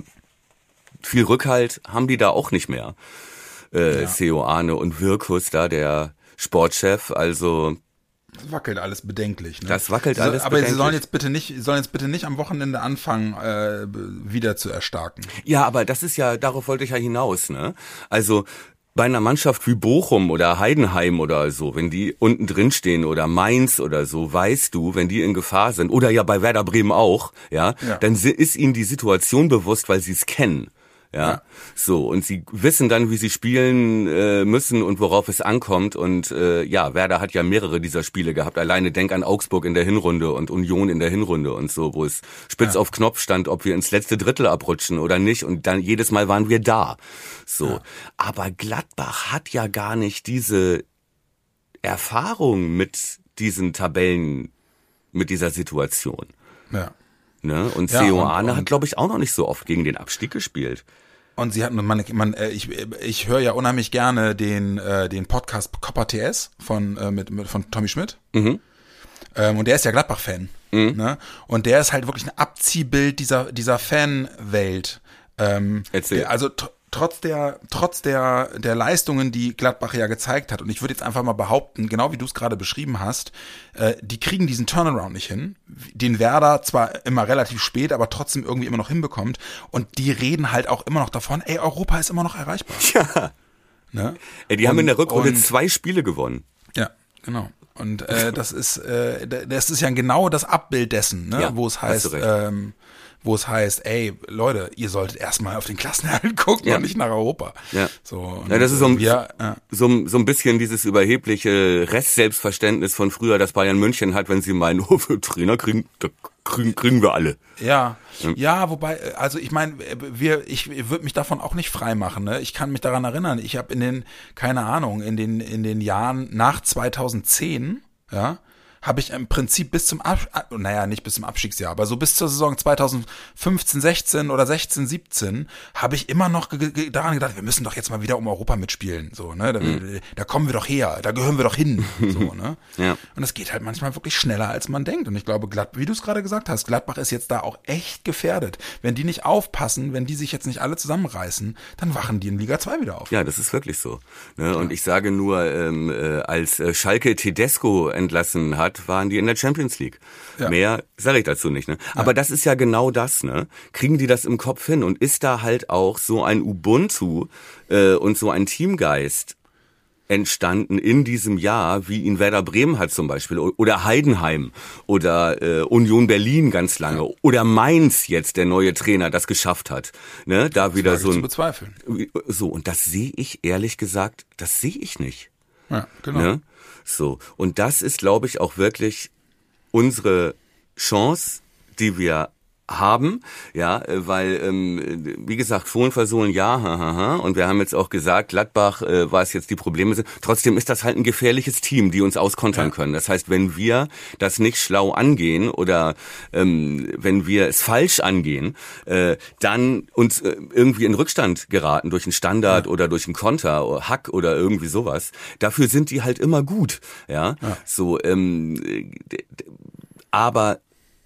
viel Rückhalt haben die da auch nicht mehr. Äh, ja. Seoane und Wirkus da, der Sportchef, also. Das wackelt alles bedenklich. Ne? Das wackelt alles aber bedenklich. Aber sie sollen jetzt bitte nicht, sollen jetzt bitte nicht am Wochenende anfangen, äh, wieder zu erstarken. Ja, aber das ist ja, darauf wollte ich ja hinaus, ne? Also, bei einer Mannschaft wie Bochum oder Heidenheim oder so, wenn die unten drin stehen, oder Mainz oder so, weißt du, wenn die in Gefahr sind, oder ja bei Werder Bremen auch, ja, ja. dann ist ihnen die Situation bewusst, weil sie es kennen. Ja? ja, so, und sie wissen dann, wie sie spielen äh, müssen und worauf es ankommt, und äh, ja, Werder hat ja mehrere dieser Spiele gehabt, alleine denk an Augsburg in der Hinrunde und Union in der Hinrunde und so, wo es spitz ja. auf Knopf stand, ob wir ins letzte Drittel abrutschen oder nicht, und dann jedes Mal waren wir da, so, ja. Aber Gladbach hat ja gar nicht diese Erfahrung mit diesen Tabellen, mit dieser Situation. Ja. Ne? Und ja, Seoane und, und hat, glaube ich, auch noch nicht so oft gegen den Abstieg gespielt. Und sie hatten, man, man, ich, ich höre ja unheimlich gerne den, äh, den Podcast Copper T S von, äh, mit, mit, von Tommy Schmidt. Mhm. Ähm, und der ist ja Gladbach-Fan. Mhm. Ne? Und der ist halt wirklich ein Abziehbild dieser, dieser Fanwelt. Ähm, Erzähl. Der, also tr- trotz der, trotz der, der Leistungen, die Gladbach ja gezeigt hat, und ich würde jetzt einfach mal behaupten, genau wie du es gerade beschrieben hast, äh, die kriegen diesen Turnaround nicht hin, den Werder zwar immer relativ spät, aber trotzdem irgendwie immer noch hinbekommt, und die reden halt auch immer noch davon, ey, Europa ist immer noch erreichbar. Ja. Ne? Ey, die und, haben in der Rückrunde und, zwei Spiele gewonnen. Ja, genau. Und äh, das ist, äh, das ist ja genau das Abbild dessen, ne? Ja, wo es heißt, ähm, wo es heißt, ey, Leute, ihr solltet erstmal auf den Klassenerhalt gucken, ja. und nicht nach Europa. Ja, so, ja das ist so ein, ja, ja. so, so ein bisschen dieses überhebliche Restselbstverständnis von früher, das Bayern München hat, wenn sie meinen, oh, wir Trainer kriegen, da kriegen, kriegen wir alle. Ja, ja, ja, wobei, also ich meine, wir, ich, ich würde mich davon auch nicht frei machen. Ne? Ich kann mich daran erinnern, ich habe in den, keine Ahnung, in den, in den Jahren nach zweitausendzehn, ja, habe ich im Prinzip bis zum Ab, naja, nicht bis zum Abstiegsjahr, aber so bis zur Saison zweitausendfünfzehn, sechzehn oder sechzehn, siebzehn habe ich immer noch ge- ge- daran gedacht, wir müssen doch jetzt mal wieder um Europa mitspielen, so, ne, da, mhm. da kommen wir doch her, da gehören wir doch hin, so, ne. Ja. Und das geht halt manchmal wirklich schneller, als man denkt, und ich glaube, Glad- wie du es gerade gesagt hast, Gladbach ist jetzt da auch echt gefährdet. Wenn die nicht aufpassen, wenn die sich jetzt nicht alle zusammenreißen, dann wachen die in Liga zwei wieder auf. Ja, das ist wirklich so, ne? Ja. Und ich sage nur, ähm, äh, als äh, Schalke Tedesco entlassen hat, waren die in der Champions League. Ja. Mehr sage ich dazu nicht, ne? Aber ja. das ist ja genau das, ne? Kriegen die das im Kopf hin, und ist da halt auch so ein Ubuntu äh, und so ein Teamgeist entstanden in diesem Jahr, wie ihn Werder Bremen hat zum Beispiel, oder Heidenheim oder äh, Union Berlin ganz lange, ja. oder Mainz jetzt, der neue Trainer, das geschafft hat, ne? Da das wieder so ein zu bezweifeln. So, und das sehe ich ehrlich gesagt, das sehe ich nicht. Ja, genau. Ne? So, und das ist, glaube ich, auch wirklich unsere Chance, die wir haben, ja, weil, ähm, wie gesagt, Fohlen versohlen, ja, ha, ha, ha. Und wir haben jetzt auch gesagt, Gladbach, äh, was jetzt die Probleme sind. Trotzdem ist das halt ein gefährliches Team, die uns auskontern ja. können. Das heißt, wenn wir das nicht schlau angehen oder ähm, wenn wir es falsch angehen, äh, dann uns äh, irgendwie in Rückstand geraten durch einen Standard ja. oder durch einen Konter oder Hack oder irgendwie sowas. Dafür sind die halt immer gut, ja. ja. So, ähm, aber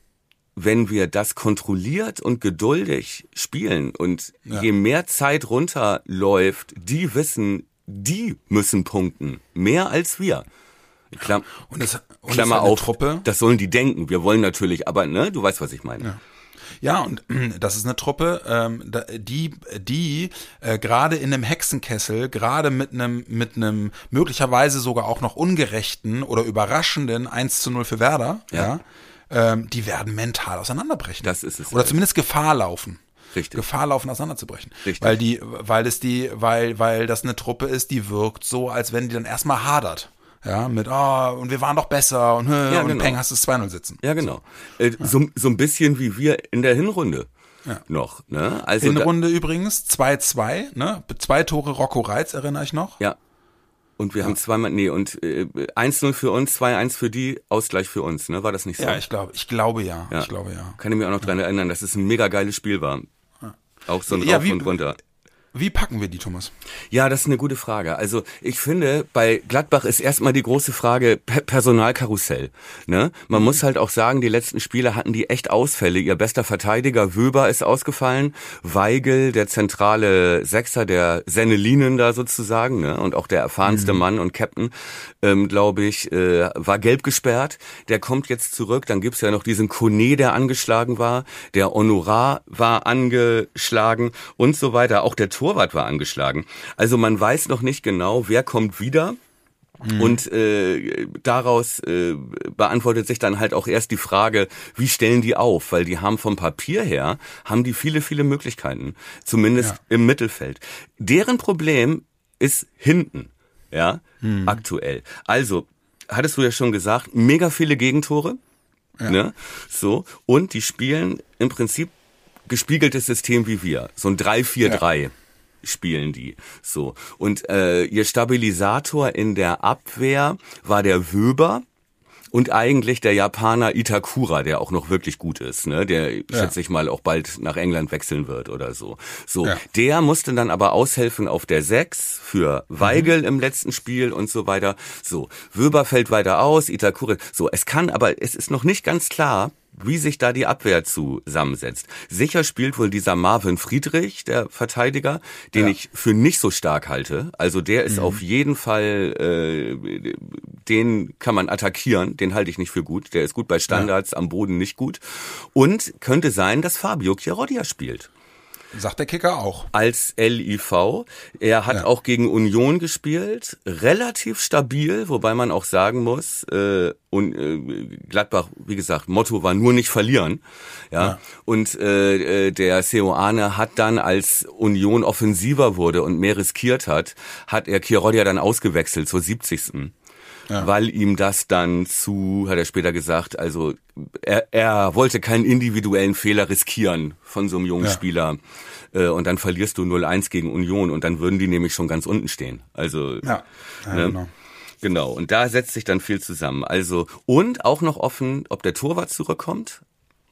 wenn wir das kontrolliert und geduldig spielen und ja. je mehr Zeit runterläuft, die wissen, die müssen punkten. Mehr als wir. Klam- und es, und Klammer es hat eine auf, Truppe. Das sollen die denken. Wir wollen natürlich, aber ne, du weißt, was ich meine. Ja. Ja, und das ist eine Truppe, ähm, die, die äh, gerade in einem Hexenkessel, gerade mit einem, mit einem möglicherweise sogar auch noch ungerechten oder überraschenden eins zu null für Werder, ja, ja ähm, die werden mental auseinanderbrechen. Das ist es. Oder zumindest Gefahr laufen. Richtig. Gefahr laufen, auseinanderzubrechen. Richtig. Weil die, weil es die, weil, weil das eine Truppe ist, die wirkt so, als wenn die dann erstmal hadert. Ja, mit, oh, und wir waren doch besser und, ja, und genau. Peng, hast du es zwei null sitzen. Ja, genau. So. Äh, so, so ein bisschen wie wir in der Hinrunde ja. noch. Ne? Also Hinrunde übrigens, zwei zwei, ne? Zwei Tore Rocco Reitz, erinnere ich noch. Ja. Und wir ja. haben zweimal, nee, und äh, eins null für uns, zwei eins für die, Ausgleich für uns, ne? War das nicht so? Ja, ich glaube, ich glaube ja. ja. Ich glaube ja. Kann ich mich auch noch dran ja. erinnern, dass es ein mega geiles Spiel war. Ja. Auch so ein ja, Rauf wie, und runter. Wie packen wir die, Thomas? Ja, das ist eine gute Frage. Also ich finde, bei Gladbach ist erstmal die große Frage Pe- Personalkarussell. Ne? Man mhm. muss halt auch sagen, die letzten Spiele hatten die echt Ausfälle. Ihr bester Verteidiger Wöber ist ausgefallen, Weigel, der zentrale Sechser, der Sennelinen da sozusagen, ne? Und auch der erfahrenste mhm. Mann und Captain, ähm, glaube ich, äh, war gelb gesperrt. Der kommt jetzt zurück. Dann gibt's ja noch diesen Kone, der angeschlagen war. Der Honorar war angeschlagen und so weiter. Auch der Torwart war angeschlagen. Also man weiß noch nicht genau, wer kommt wieder. Mhm. Und äh, daraus äh, beantwortet sich dann halt auch erst die Frage, wie stellen die auf? Weil die haben vom Papier her, haben die viele, viele Möglichkeiten. Zumindest ja. im Mittelfeld. Deren Problem ist hinten, ja, mhm. aktuell. Also, hattest du ja schon gesagt, mega viele Gegentore. Ja. Ne? So, und die spielen im Prinzip gespiegeltes System wie wir. So ein drei vier drei. Ja. Spielen die so. Und äh, ihr Stabilisator in der Abwehr war der Wöber und eigentlich der Japaner Itakura, der auch noch wirklich gut ist, ne? Der, ja. schätze ich mal, auch bald nach England wechseln wird oder so. So, ja. Der musste dann aber aushelfen auf der sechs für Weigel mhm. im letzten Spiel und so weiter. So, Wöber fällt weiter aus, Itakura. So, es kann, aber es ist noch nicht ganz klar, wie sich da die Abwehr zusammensetzt. Sicher spielt wohl dieser Marvin Friedrich, der Verteidiger, den ja. ich für nicht so stark halte. Also der ist mhm. auf jeden Fall, äh, den kann man attackieren, den halte ich nicht für gut. Der ist gut bei Standards, ja. am Boden nicht gut. Und könnte sein, dass Fabio Chiarodia spielt. Sagt der Kicker auch. Als L I V. Er hat ja. auch gegen Union gespielt, relativ stabil, wobei man auch sagen muss, äh, und äh, Gladbach, wie gesagt, Motto war nur nicht verlieren. Ja. ja. Und äh, der Seoane hat dann, als Union offensiver wurde und mehr riskiert hat, hat er Chiarodia dann ausgewechselt zur siebzigsten Ja. Weil ihm das dann zu, hat er später gesagt, also er, er wollte keinen individuellen Fehler riskieren von so einem jungen ja. Spieler. Äh, und dann verlierst du null eins gegen Union und dann würden die nämlich schon ganz unten stehen. Also ja, ja ne? genau. Genau, und da setzt sich dann viel zusammen. Also und auch noch offen, ob der Torwart zurückkommt.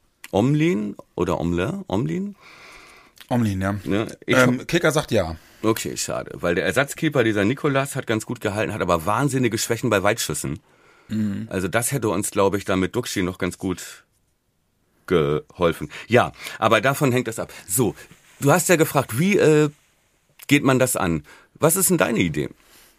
Omlin oder Omle? Omlin? Omlin, ja. Ne? Ähm, Kicker sagt ja. Okay, schade, weil der Ersatzkeeper, dieser Nikolas, hat ganz gut gehalten, hat aber wahnsinnige Schwächen bei Weitschüssen. Mhm. Also das hätte uns, glaube ich, da mit Duxi noch ganz gut geholfen. Ja, aber davon hängt das ab. So, du hast ja gefragt, wie äh, geht man das an? Was ist denn deine Idee?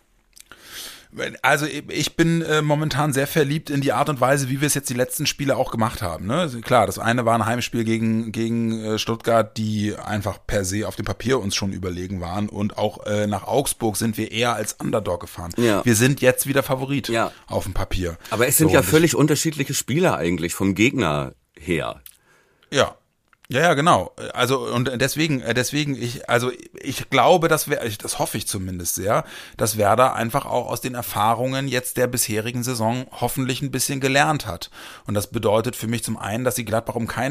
Also ich bin äh, momentan sehr verliebt in die Art und Weise, wie wir es jetzt die letzten Spiele auch gemacht haben. Ne? Also klar, das eine war ein Heimspiel gegen gegen äh, Stuttgart, die einfach per se auf dem Papier uns schon überlegen waren, und auch äh, nach Augsburg sind wir eher als Underdog gefahren. Ja. Wir sind jetzt wieder Favorit ja. auf dem Papier. Aber es sind so, ja völlig ich, unterschiedliche Spieler eigentlich vom Gegner her. Ja. Ja, ja, genau. Also und deswegen, deswegen ich, also ich glaube, dass wir, das hoffe ich zumindest sehr, dass Werder einfach auch aus den Erfahrungen jetzt der bisherigen Saison hoffentlich ein bisschen gelernt hat. Und das bedeutet für mich zum einen, dass sie Gladbach um keinen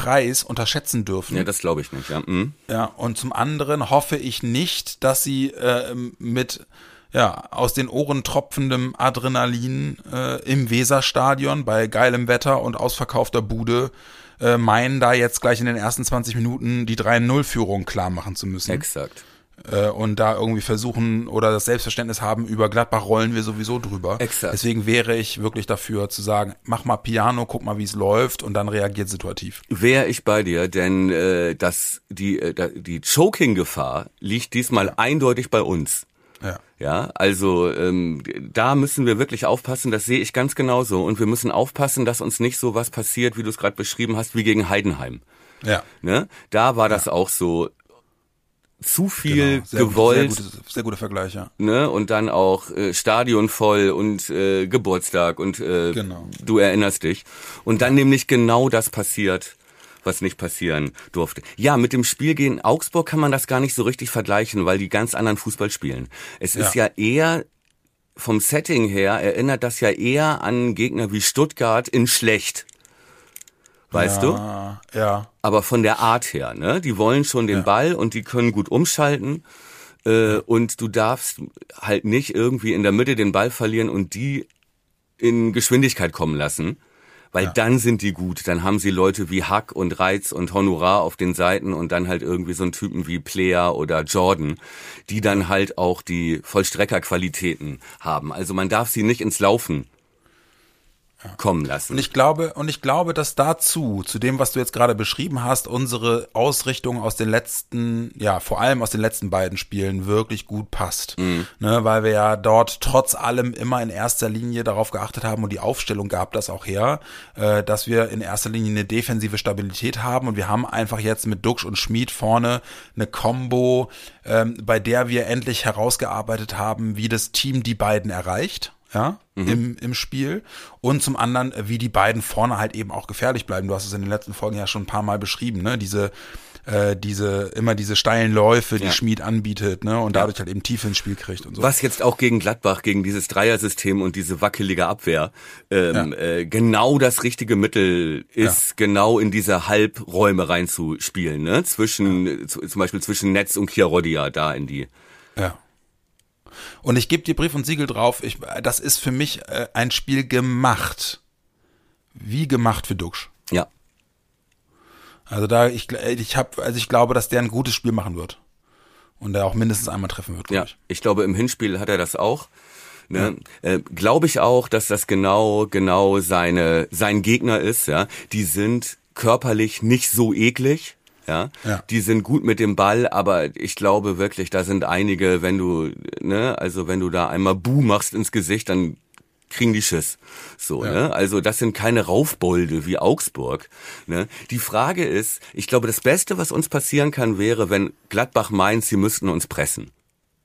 Preis unterschätzen dürfen. Ja, das glaube ich nicht, ja. Mhm. Ja, und zum anderen hoffe ich nicht, dass sie äh, mit ja, aus den Ohren tropfendem Adrenalin äh, im Weserstadion bei geilem Wetter und ausverkaufter Bude äh, meinen, da jetzt gleich in den ersten zwanzig Minuten die drei null Führung klar machen zu müssen. Exakt. Äh, und da irgendwie versuchen oder das Selbstverständnis haben, über Gladbach rollen wir sowieso drüber. Exakt. Deswegen wäre ich wirklich dafür zu sagen, mach mal Piano, guck mal, wie es läuft und dann reagiert situativ. Wäre ich bei dir, denn äh, das, die, äh, die Choking-Gefahr liegt diesmal ja. eindeutig bei uns. Ja. Ja, also ähm, da müssen wir wirklich aufpassen, das sehe ich ganz genauso. Und wir müssen aufpassen, dass uns nicht so was passiert, wie du es gerade beschrieben hast, wie gegen Heidenheim. Ja. Ne? Da war das ja. auch so zu viel genau. sehr gewollt. Gut, sehr, gute, sehr guter Vergleich, ja. Ne? Und dann auch äh, Stadion voll und äh, Geburtstag und äh, genau. du erinnerst dich. Und dann nämlich genau das passiert, was nicht passieren durfte. Ja, mit dem Spiel gegen Augsburg kann man das gar nicht so richtig vergleichen, weil die ganz anderen Fußball spielen. Es ist ja, ja eher, vom Setting her, erinnert das ja eher an Gegner wie Stuttgart in schlecht. Weißt ja, du? Ja. Aber von der Art her, ne? Die wollen schon den ja. Ball und die können gut umschalten. Äh, und du darfst halt nicht irgendwie in der Mitte den Ball verlieren und die in Geschwindigkeit kommen lassen. Weil ja. dann sind die gut, dann haben sie Leute wie Hack und Reitz und Honorar auf den Seiten und dann halt irgendwie so einen Typen wie Player oder Jordan, die dann halt auch die Vollstreckerqualitäten haben. Also man darf sie nicht ins Laufen kommen lassen. Und ich glaube, und ich glaube, dass dazu, zu dem, was du jetzt gerade beschrieben hast, unsere Ausrichtung aus den letzten, ja, vor allem aus den letzten beiden Spielen wirklich gut passt. Mhm. Ne, weil wir ja dort trotz allem immer in erster Linie darauf geachtet haben und die Aufstellung gab das auch her, äh, dass wir in erster Linie eine defensive Stabilität haben und wir haben einfach jetzt mit Duxch und Schmid vorne eine Combo, ähm, bei der wir endlich herausgearbeitet haben, wie das Team die beiden erreicht. Ja, mhm. im, im Spiel und zum anderen, wie die beiden vorne halt eben auch gefährlich bleiben. Du hast es in den letzten Folgen ja schon ein paar Mal beschrieben, ne, diese, äh, diese, immer diese steilen Läufe, die ja. Schmid anbietet, ne, und dadurch ja. halt eben Tiefe ins Spiel kriegt und so. Was jetzt auch gegen Gladbach, gegen dieses Dreiersystem und diese wackelige Abwehr, ähm, ja. äh, genau das richtige Mittel ist, ja. genau in diese Halbräume reinzuspielen, ne, zwischen, ja. z- zum Beispiel zwischen Netz und Chiarodia, da in die. Ja. Und ich gebe dir Brief und Siegel drauf, ich, das ist für mich äh, ein Spiel gemacht. Wie gemacht für Duxch. Ja. Also da, ich, ich hab, also ich glaube, dass der ein gutes Spiel machen wird. Und der auch mindestens einmal treffen wird, ja, ich. Ich glaube, im Hinspiel hat er das auch. Ne? Ja. Äh, glaube ich auch, dass das genau, genau seine, sein Gegner ist, ja. Die sind körperlich nicht so eklig. Ja, ja, die sind gut mit dem Ball, aber ich glaube wirklich, da sind einige, wenn du, ne, also wenn du da einmal Buh machst ins Gesicht, dann kriegen die Schiss. So, ja. ne, also das sind keine Raufbolde wie Augsburg, ne. Die Frage ist, ich glaube, das Beste, was uns passieren kann, wäre, wenn Gladbach meint, sie müssten uns pressen.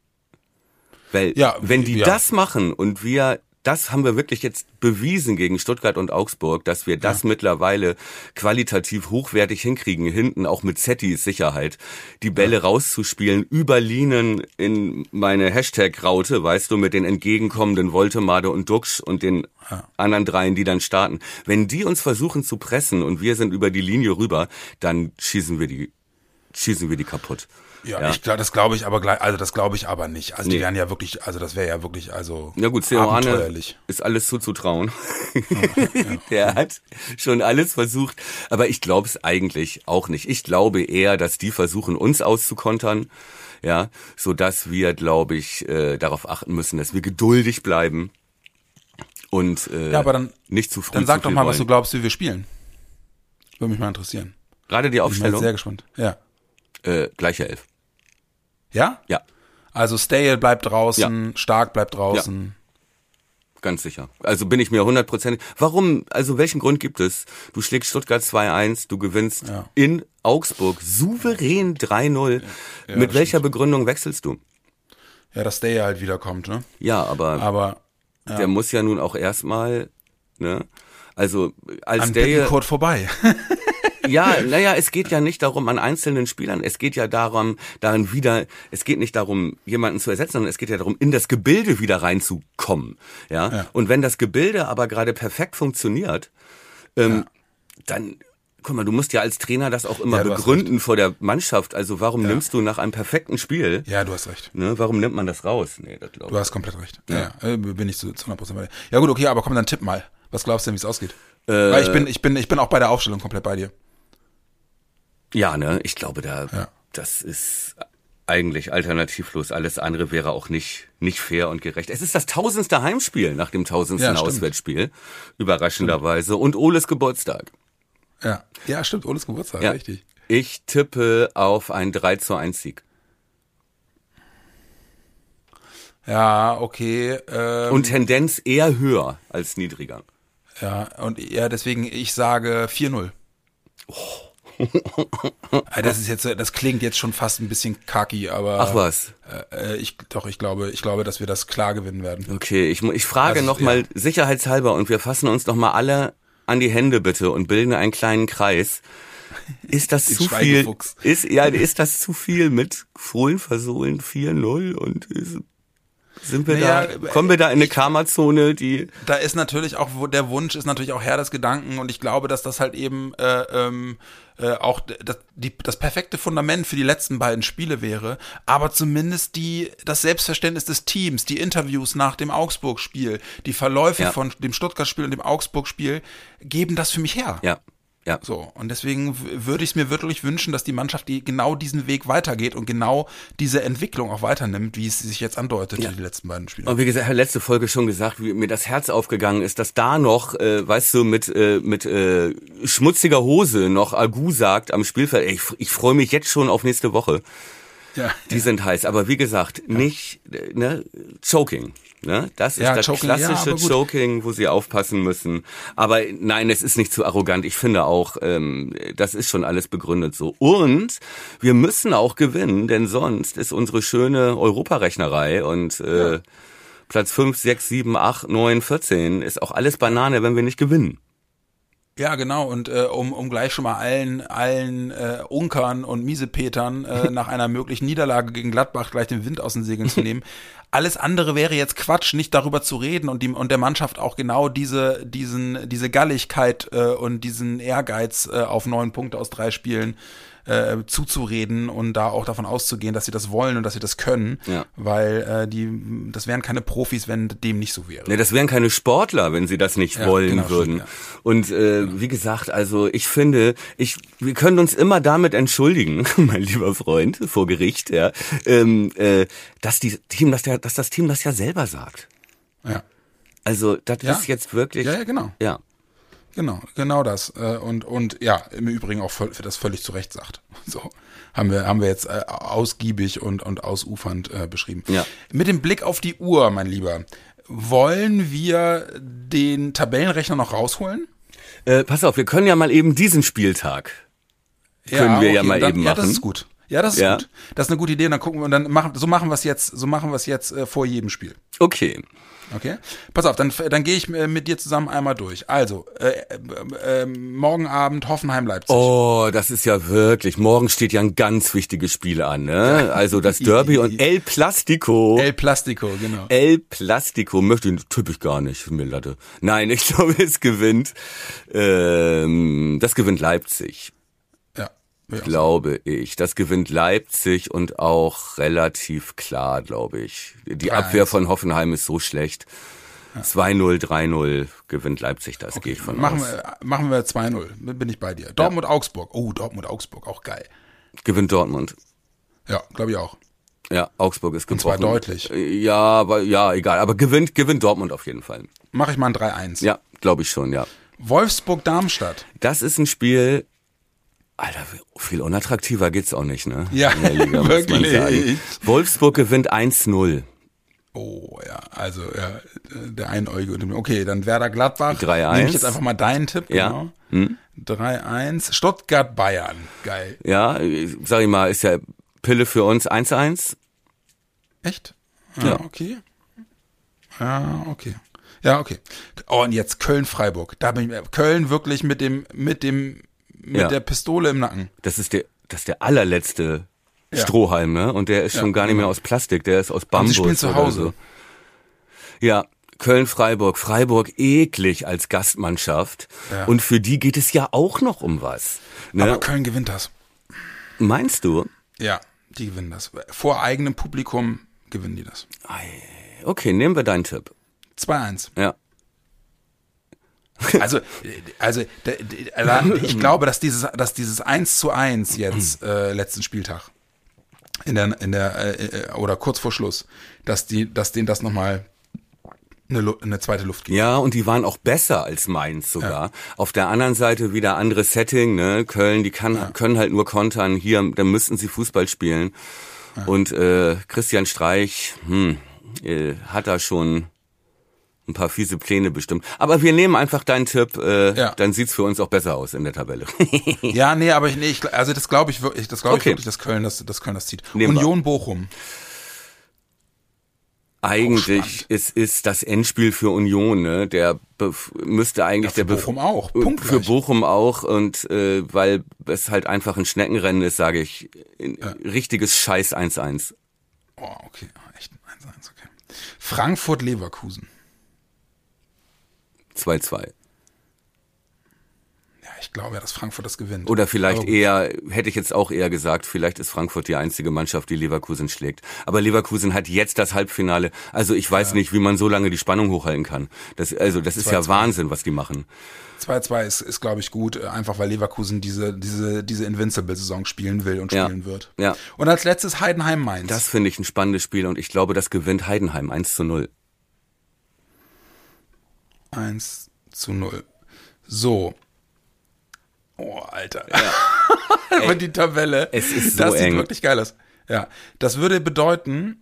Weil, ja, wenn die ja. das machen und wir das haben wir wirklich jetzt bewiesen gegen Stuttgart und Augsburg, dass wir das ja. mittlerweile qualitativ hochwertig hinkriegen, hinten auch mit Zettis Sicherheit, die Bälle ja. rauszuspielen, über Linien in meine Hashtag-Raute, weißt du, mit den entgegenkommenden Woltemade und Duxch und den ja. anderen dreien, die dann starten. Wenn die uns versuchen zu pressen und wir sind über die Linie rüber, dann schießen wir die, schießen wir die kaputt. Ja, ja. ich glaube, das glaube ich aber gleich, also das glaube ich aber nicht. Also nee. die wären ja wirklich, also das wäre ja wirklich, also ja gut, abenteuerlich. Ist alles zuzutrauen. Ja, ja. Der hat schon alles versucht, aber ich glaube es eigentlich auch nicht. Ich glaube eher, dass die versuchen, uns auszukontern, ja, so dass wir, glaube ich, äh, darauf achten müssen, dass wir geduldig bleiben und äh, ja, aber dann, nicht zu früh. Dann sag zu doch mal, wollen. was du glaubst, wie wir spielen. Würde mich mal interessieren. Gerade die Aufstellung. Ich bin sehr gespannt. Ja. Äh, gleiche Elf. Ja? Ja. Also Stale bleibt draußen, ja. Stark bleibt draußen. Ja. Ganz sicher. Also bin ich mir hundertprozentig. Warum, also welchen Grund gibt es? Du schlägst Stuttgart zwei eins, du gewinnst ja. in Augsburg souverän drei null. Ja. Ja, Mit welcher stimmt. Begründung wechselst du? Ja, dass Stale halt wiederkommt, ne? Ja, aber, aber ja. der muss ja nun auch erstmal, ne? Also als An der Bittencourt vorbei. Ja, naja, es geht ja nicht darum an einzelnen Spielern, es geht ja darum, darin wieder, es geht nicht darum, jemanden zu ersetzen, sondern es geht ja darum, in das Gebilde wieder reinzukommen. Ja. ja. Und wenn das Gebilde aber gerade perfekt funktioniert, ähm, ja. dann guck mal, du musst ja als Trainer das auch immer Ja, du hast begründen vor der Mannschaft. Also warum Ja. nimmst du nach einem perfekten Spiel, Ja, du hast recht. ne, warum nimmt man das raus? Nee, das glaube Du hast komplett recht. Ja, ja. Äh, bin ich zu zu hundert Prozent bei dir. Ja gut, okay, aber komm, dann tipp mal. Was glaubst du denn, wie es ausgeht? Äh, Weil ich bin, ich bin, ich bin auch bei der Aufstellung komplett bei dir. Ja, ne, ich glaube, da, Ja. das ist eigentlich alternativlos. Alles andere wäre auch nicht, nicht fair und gerecht. Es ist das tausendste Heimspiel nach dem tausendsten Ja, stimmt. Auswärtsspiel. Überraschenderweise. Und Oles Geburtstag. Ja, ja, stimmt. Oles Geburtstag, Ja. richtig. Ich tippe auf ein drei zu eins Sieg. Ja, okay. Ähm, Und Tendenz eher höher als niedriger. ja, und ja, deswegen, ich sage vier null. Ah, Das ist jetzt, das klingt jetzt schon fast ein bisschen kacki, aber. Ach was. Äh, ich, doch, ich glaube, ich glaube, dass wir das klar gewinnen werden. Okay, ich, mu- ich frage Also, nochmal ja. sicherheitshalber und wir fassen uns nochmal alle an die Hände bitte und bilden einen kleinen Kreis. Ist das Den zu viel? Schweigefuchs. Ist, ja, ist das zu viel mit Fohlenversohlen vier null und ist, sind wir Naja, da, kommen wir da in eine Karma-Zone, die, Da ist natürlich auch, wo der Wunsch ist natürlich auch Herr des Gedanken und ich glaube, dass das halt eben äh, ähm, äh, auch das, die, das perfekte Fundament für die letzten beiden Spiele wäre, aber zumindest die das Selbstverständnis des Teams, die Interviews nach dem Augsburg-Spiel, die Verläufe Ja. von dem Stuttgart-Spiel und dem Augsburg-Spiel geben das für mich her. ja, ja. So, und deswegen w- würde ich es mir wirklich wünschen, dass die Mannschaft die genau diesen Weg weitergeht und genau diese Entwicklung auch weiternimmt, wie es sich jetzt andeutet Ja. für die letzten beiden Spiele. Und wie gesagt, letzte Folge schon gesagt, wie mir das Herz aufgegangen ist, dass da noch, äh, weißt du, mit äh, mit äh, schmutziger Hose noch Agu sagt am Spielfeld, ey, ich, ich freue mich jetzt schon auf nächste Woche. Ja. Die sind heiß, aber wie gesagt, nicht äh, ne, Choking. Ne? Das ist Ja, das Choking, ja, klassische aber gut. Choking, wo sie aufpassen müssen. Aber nein, es ist nicht zu arrogant. Ich finde auch, ähm, das ist schon alles begründet so. Und wir müssen auch gewinnen, denn sonst ist unsere schöne Europarechnerei und äh, Ja. Platz fünf, sechs, sieben, acht, neun, vierzehn ist auch alles Banane, wenn wir nicht gewinnen. Ja, genau. Und äh, um, um gleich schon mal allen, allen äh, Unkern und Miesepetern äh, nach einer möglichen Niederlage gegen Gladbach gleich den Wind aus den Segeln zu nehmen. Alles andere wäre jetzt Quatsch, nicht darüber zu reden und, die, und der Mannschaft auch genau diese, diesen, diese Galligkeit äh, und diesen Ehrgeiz äh, auf neun Punkte aus drei Spielen äh, zuzureden und da auch davon auszugehen, dass sie das wollen und dass sie das können, Ja. weil äh, die, das wären keine Profis, wenn dem nicht so wäre. Ne, das wären keine Sportler, wenn sie das nicht Ja, wollen genau, würden. stimmt, Und äh, wie gesagt, also ich finde, ich wir können uns immer damit entschuldigen, mein lieber Freund, vor Gericht, ja, ähm, äh, dass die Team, dass der, dass das Team das ja selber sagt. Ja. Also das Ja. ist jetzt wirklich, Ja, ja, genau. ja. Genau, genau das. Äh, Und, und ja, im Übrigen auch voll, das völlig zu Recht sagt. So haben wir, haben wir jetzt äh, ausgiebig und, und ausufernd äh, beschrieben. Ja. Mit dem Blick auf die Uhr, mein Lieber, wollen wir den Tabellenrechner noch rausholen? Äh, pass auf, wir können ja mal eben diesen Spieltag können wir ja mal dann, eben ja, machen. das ist gut. Ja, das ist Ja. gut. Das ist eine gute Idee. Und dann gucken wir und dann machen, so machen wir es jetzt, so machen wir es jetzt äh, vor jedem Spiel. Okay. Okay, pass auf, dann, dann gehe ich äh, mit dir zusammen einmal durch. Also, äh, äh, äh, morgen Abend Hoffenheim-Leipzig. Oh, das ist ja wirklich, morgen steht ja ein ganz wichtiges Spiel an, ne? Also das Derby und El Plastico. El Plastico, genau. El Plastico möchte ich, tippe ich gar nicht, mir Latte. Nein, ich glaube, es gewinnt, ähm, das gewinnt Leipzig, Ja, will ich auch glaube ich. Das gewinnt Leipzig und auch relativ klar, glaube ich. Die drei Abwehr eins. von Hoffenheim ist so schlecht. zwei null, drei null gewinnt Leipzig, das gehe ich von Machen aus. wir, machen wir zwei null, bin ich bei dir. Dortmund-Augsburg. Oh, Dortmund-Augsburg, auch geil. Gewinnt Dortmund. Ja, glaube ich auch. Ja, Augsburg ist gebrochen. zwar deutlich. Ja, aber ja, egal. Aber gewinnt, gewinnt Dortmund auf jeden Fall. Mache ich mal ein drei eins. Ja, glaube ich schon, ja. Wolfsburg-Darmstadt. Das ist ein Spiel, Alter, viel unattraktiver geht's auch nicht, ne? Ja, In der Liga, muss man wirklich. sagen. Wolfsburg gewinnt eins null. Oh, ja, also, ja, der Einäugige. und dem- Okay, dann Werder-Gladbach. drei eins. Nehme ich jetzt einfach mal deinen Tipp, Ja. genau. Hm? drei eins. Stuttgart-Bayern. Geil. Ja, sag ich mal, ist ja Pille für uns eins eins. Echt? Ja. Ja, okay. Ja, okay. Ja, okay. Oh, und jetzt Köln-Freiburg. Da bin ich, Köln wirklich mit dem, mit dem, mit Ja. der Pistole im Nacken. Das ist der, das ist der allerletzte Ja. Mehr, ne? Und der ist Ja, schon gar nicht genau. mehr aus Plastik, der ist aus Und Bambus. sie spielen zu oder Hause. So. Ja, Köln-Freiburg, Freiburg eklig als Gastmannschaft. Ja. Und für die geht es ja auch noch um was. Ne? Aber Köln gewinnt das. Meinst du? Ja, die gewinnen das. Vor eigenem Publikum gewinnen die das. Okay, nehmen wir deinen Tipp. zwei eins. Ja. Also, also d- d- also ich glaube, dass dieses, dass dieses eins zu eins jetzt äh, letzten Spieltag in der, in der äh, oder kurz vor Schluss, dass die, dass denen das nochmal eine, Lu- eine zweite Luft gibt. Ja, und die waren auch besser als Mainz sogar. Ja. Auf der anderen Seite wieder anderes Setting, ne? Köln, die kann, ja. können halt nur kontern. Hier, da müssten sie Fußball spielen. Ja. Und äh, Christian Streich, hm, äh, hat da schon ein paar fiese Pläne bestimmt. Aber wir nehmen einfach deinen Tipp, äh, ja. dann sieht's für uns auch besser aus in der Tabelle. Ja, nee, aber ich, nee, ich, also das glaube ich wirklich, das glaube okay. ich wirklich, dass Köln das, dass Köln das zieht. Nehmen Union wir. Bochum. Eigentlich ist ist das Endspiel für Union, ne? Der bef- müsste eigentlich ja, für der Bochum Bef- auch, punktgleich. Für Bochum auch und äh, weil es halt einfach ein Schneckenrennen ist, sage ich, ein ja. richtiges Scheiß eins eins. Oh, okay, echt eins eins, okay. Frankfurt Leverkusen. zwei zwei. Ja, ich glaube ja, dass Frankfurt das gewinnt. Oder vielleicht eher, hätte ich jetzt auch eher gesagt, vielleicht ist Frankfurt die einzige Mannschaft, die Leverkusen schlägt. Aber Leverkusen hat jetzt das Halbfinale. Also ich weiß ja. nicht, wie man so lange die Spannung hochhalten kann. Das, also das ist zwei, ja zwei. Wahnsinn, was die machen. zwei zwei ist, ist glaube ich, gut, einfach weil Leverkusen diese, diese, diese Invincible-Saison spielen will und spielen ja. wird. Ja. Und als letztes Heidenheim-Mainz. Das finde ich ein spannendes Spiel und ich glaube, das gewinnt Heidenheim eins zu null. eins zu null. So. Oh, Alter. Ja. Aber die Tabelle. Es ist so das eng. sieht wirklich geil aus. Ja. Das würde bedeuten,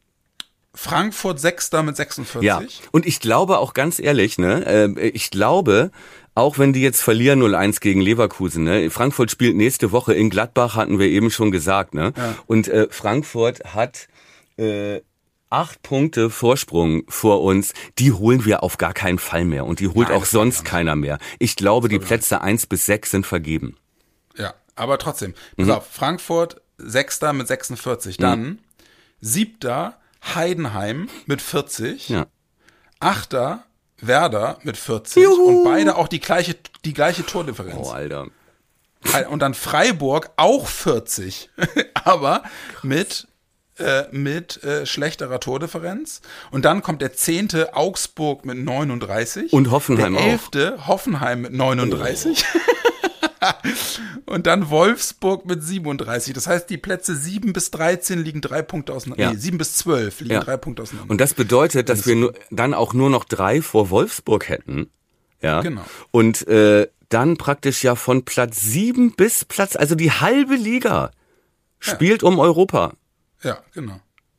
Frankfurt Sechster mit sechsundvierzig. Ja. Und ich glaube auch ganz ehrlich, ne, äh, ich glaube, auch wenn die jetzt verlieren null eins gegen Leverkusen, ne, Frankfurt spielt nächste Woche in Gladbach, hatten wir eben schon gesagt, ne. Ja. Und äh, Frankfurt hat äh, acht Punkte Vorsprung vor uns, die holen wir auf gar keinen Fall mehr und die holt Nein, auch sonst keiner mehr. Ich glaube, die Plätze nicht. eins bis sechs sind vergeben. Ja, aber trotzdem. Pass Mhm. auf, Frankfurt Sechster mit sechsundvierzig. Dann Mhm. Siebter Heidenheim mit vierzig. Ja. Achter Werder mit vierzig. Juhu. Und beide auch die gleiche, die gleiche Tordifferenz. Oh, Alter. Und dann Freiburg auch vierzig. Aber mit Äh, mit äh, schlechterer Tordifferenz. Und dann kommt der zehnte Augsburg mit neununddreißig. Und Hoffenheim der auch. elfte Hoffenheim mit neununddreißig. Oh. Und dann Wolfsburg mit siebenunddreißig. Das heißt, die Plätze sieben bis dreizehn liegen drei Punkte auseinander. Ja. Nee, sieben bis zwölf liegen Ja. drei Punkte auseinander. Und das bedeutet, dass wir nur, dann auch nur noch drei vor Wolfsburg hätten. Ja. Genau. Und äh, dann praktisch ja von Platz sieben bis Platz, also die halbe Liga spielt ja. um Europa. Ja, genau.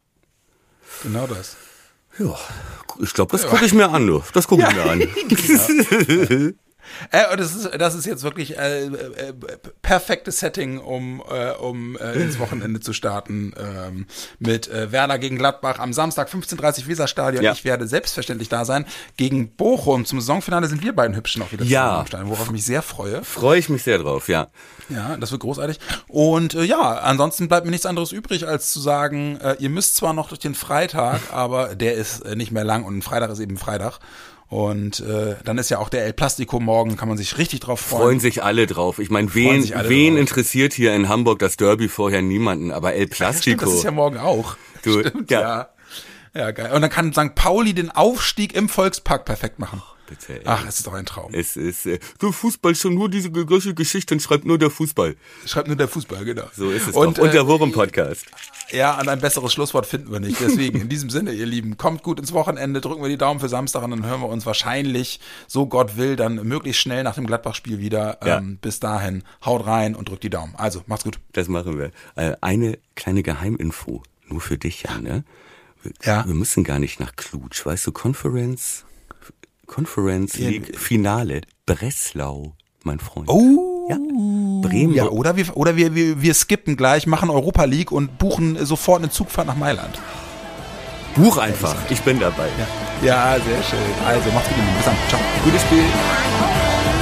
Genau das. Ja, ich glaube, das gucke ich mir an, du. Das gucke ich ja. mir an. Genau. Äh, und das ist, das ist jetzt wirklich äh, äh, perfektes Setting, um, äh, um äh, ins Wochenende zu starten ähm, mit äh, Werder gegen Gladbach am Samstag fünfzehn Uhr dreißig Weserstadion. Ja. Ich werde selbstverständlich da sein. Gegen Bochum zum Saisonfinale sind wir beiden Hübschen auch wieder ja. zusammen am Stadion, worauf ich mich sehr freue. Freue ich mich sehr drauf, ja. Ja, das wird großartig. Und äh, ja, ansonsten bleibt mir nichts anderes übrig, als zu sagen, äh, ihr müsst zwar noch durch den Freitag, aber der ist äh, nicht mehr lang und ein Freitag ist eben Freitag. Und äh, dann ist ja auch der El Plastico morgen, kann man sich richtig drauf freuen. Freuen sich alle drauf. Ich meine, wen, wen drauf. interessiert hier in Hamburg das Derby vorher niemanden, aber El Plastico. Stimmt, das ist ja morgen auch. Du, Stimmt, ja. ja. Ja, geil. Und dann kann Sankt Pauli den Aufstieg im Volkspark perfekt machen. Bitte, ey. Ach, es ist doch ein Traum. Es ist, äh, du Fußball schon nur diese solche Geschichten schreibt nur der Fußball. Schreibt nur der Fußball, genau. So ist es und, doch. Und der äh, Wurm-Podcast. Ja, an ein besseres Schlusswort finden wir nicht. Deswegen, in diesem Sinne, ihr Lieben, kommt gut ins Wochenende, drücken wir die Daumen für Samstag und dann hören wir uns wahrscheinlich, so Gott will, dann möglichst schnell nach dem Gladbach-Spiel wieder. Ja. Ähm, bis dahin, haut rein und drückt die Daumen. Also, macht's gut. Das machen wir. Äh, eine kleine Geheiminfo, nur für dich, Jan, ne? Wir, Ja. wir müssen gar nicht nach Cluj, weißt du, Conference, Conference Ja. League Finale, Breslau, mein Freund. Oh. Ja, Bremen. Ja, oder wir, oder wir, wir, wir skippen gleich, machen Europa League und buchen sofort eine Zugfahrt nach Mailand. Buch einfach, ich bin dabei. Ja, ja sehr schön. Also, macht's gut. Bis dann. Ciao. Gutes Spiel.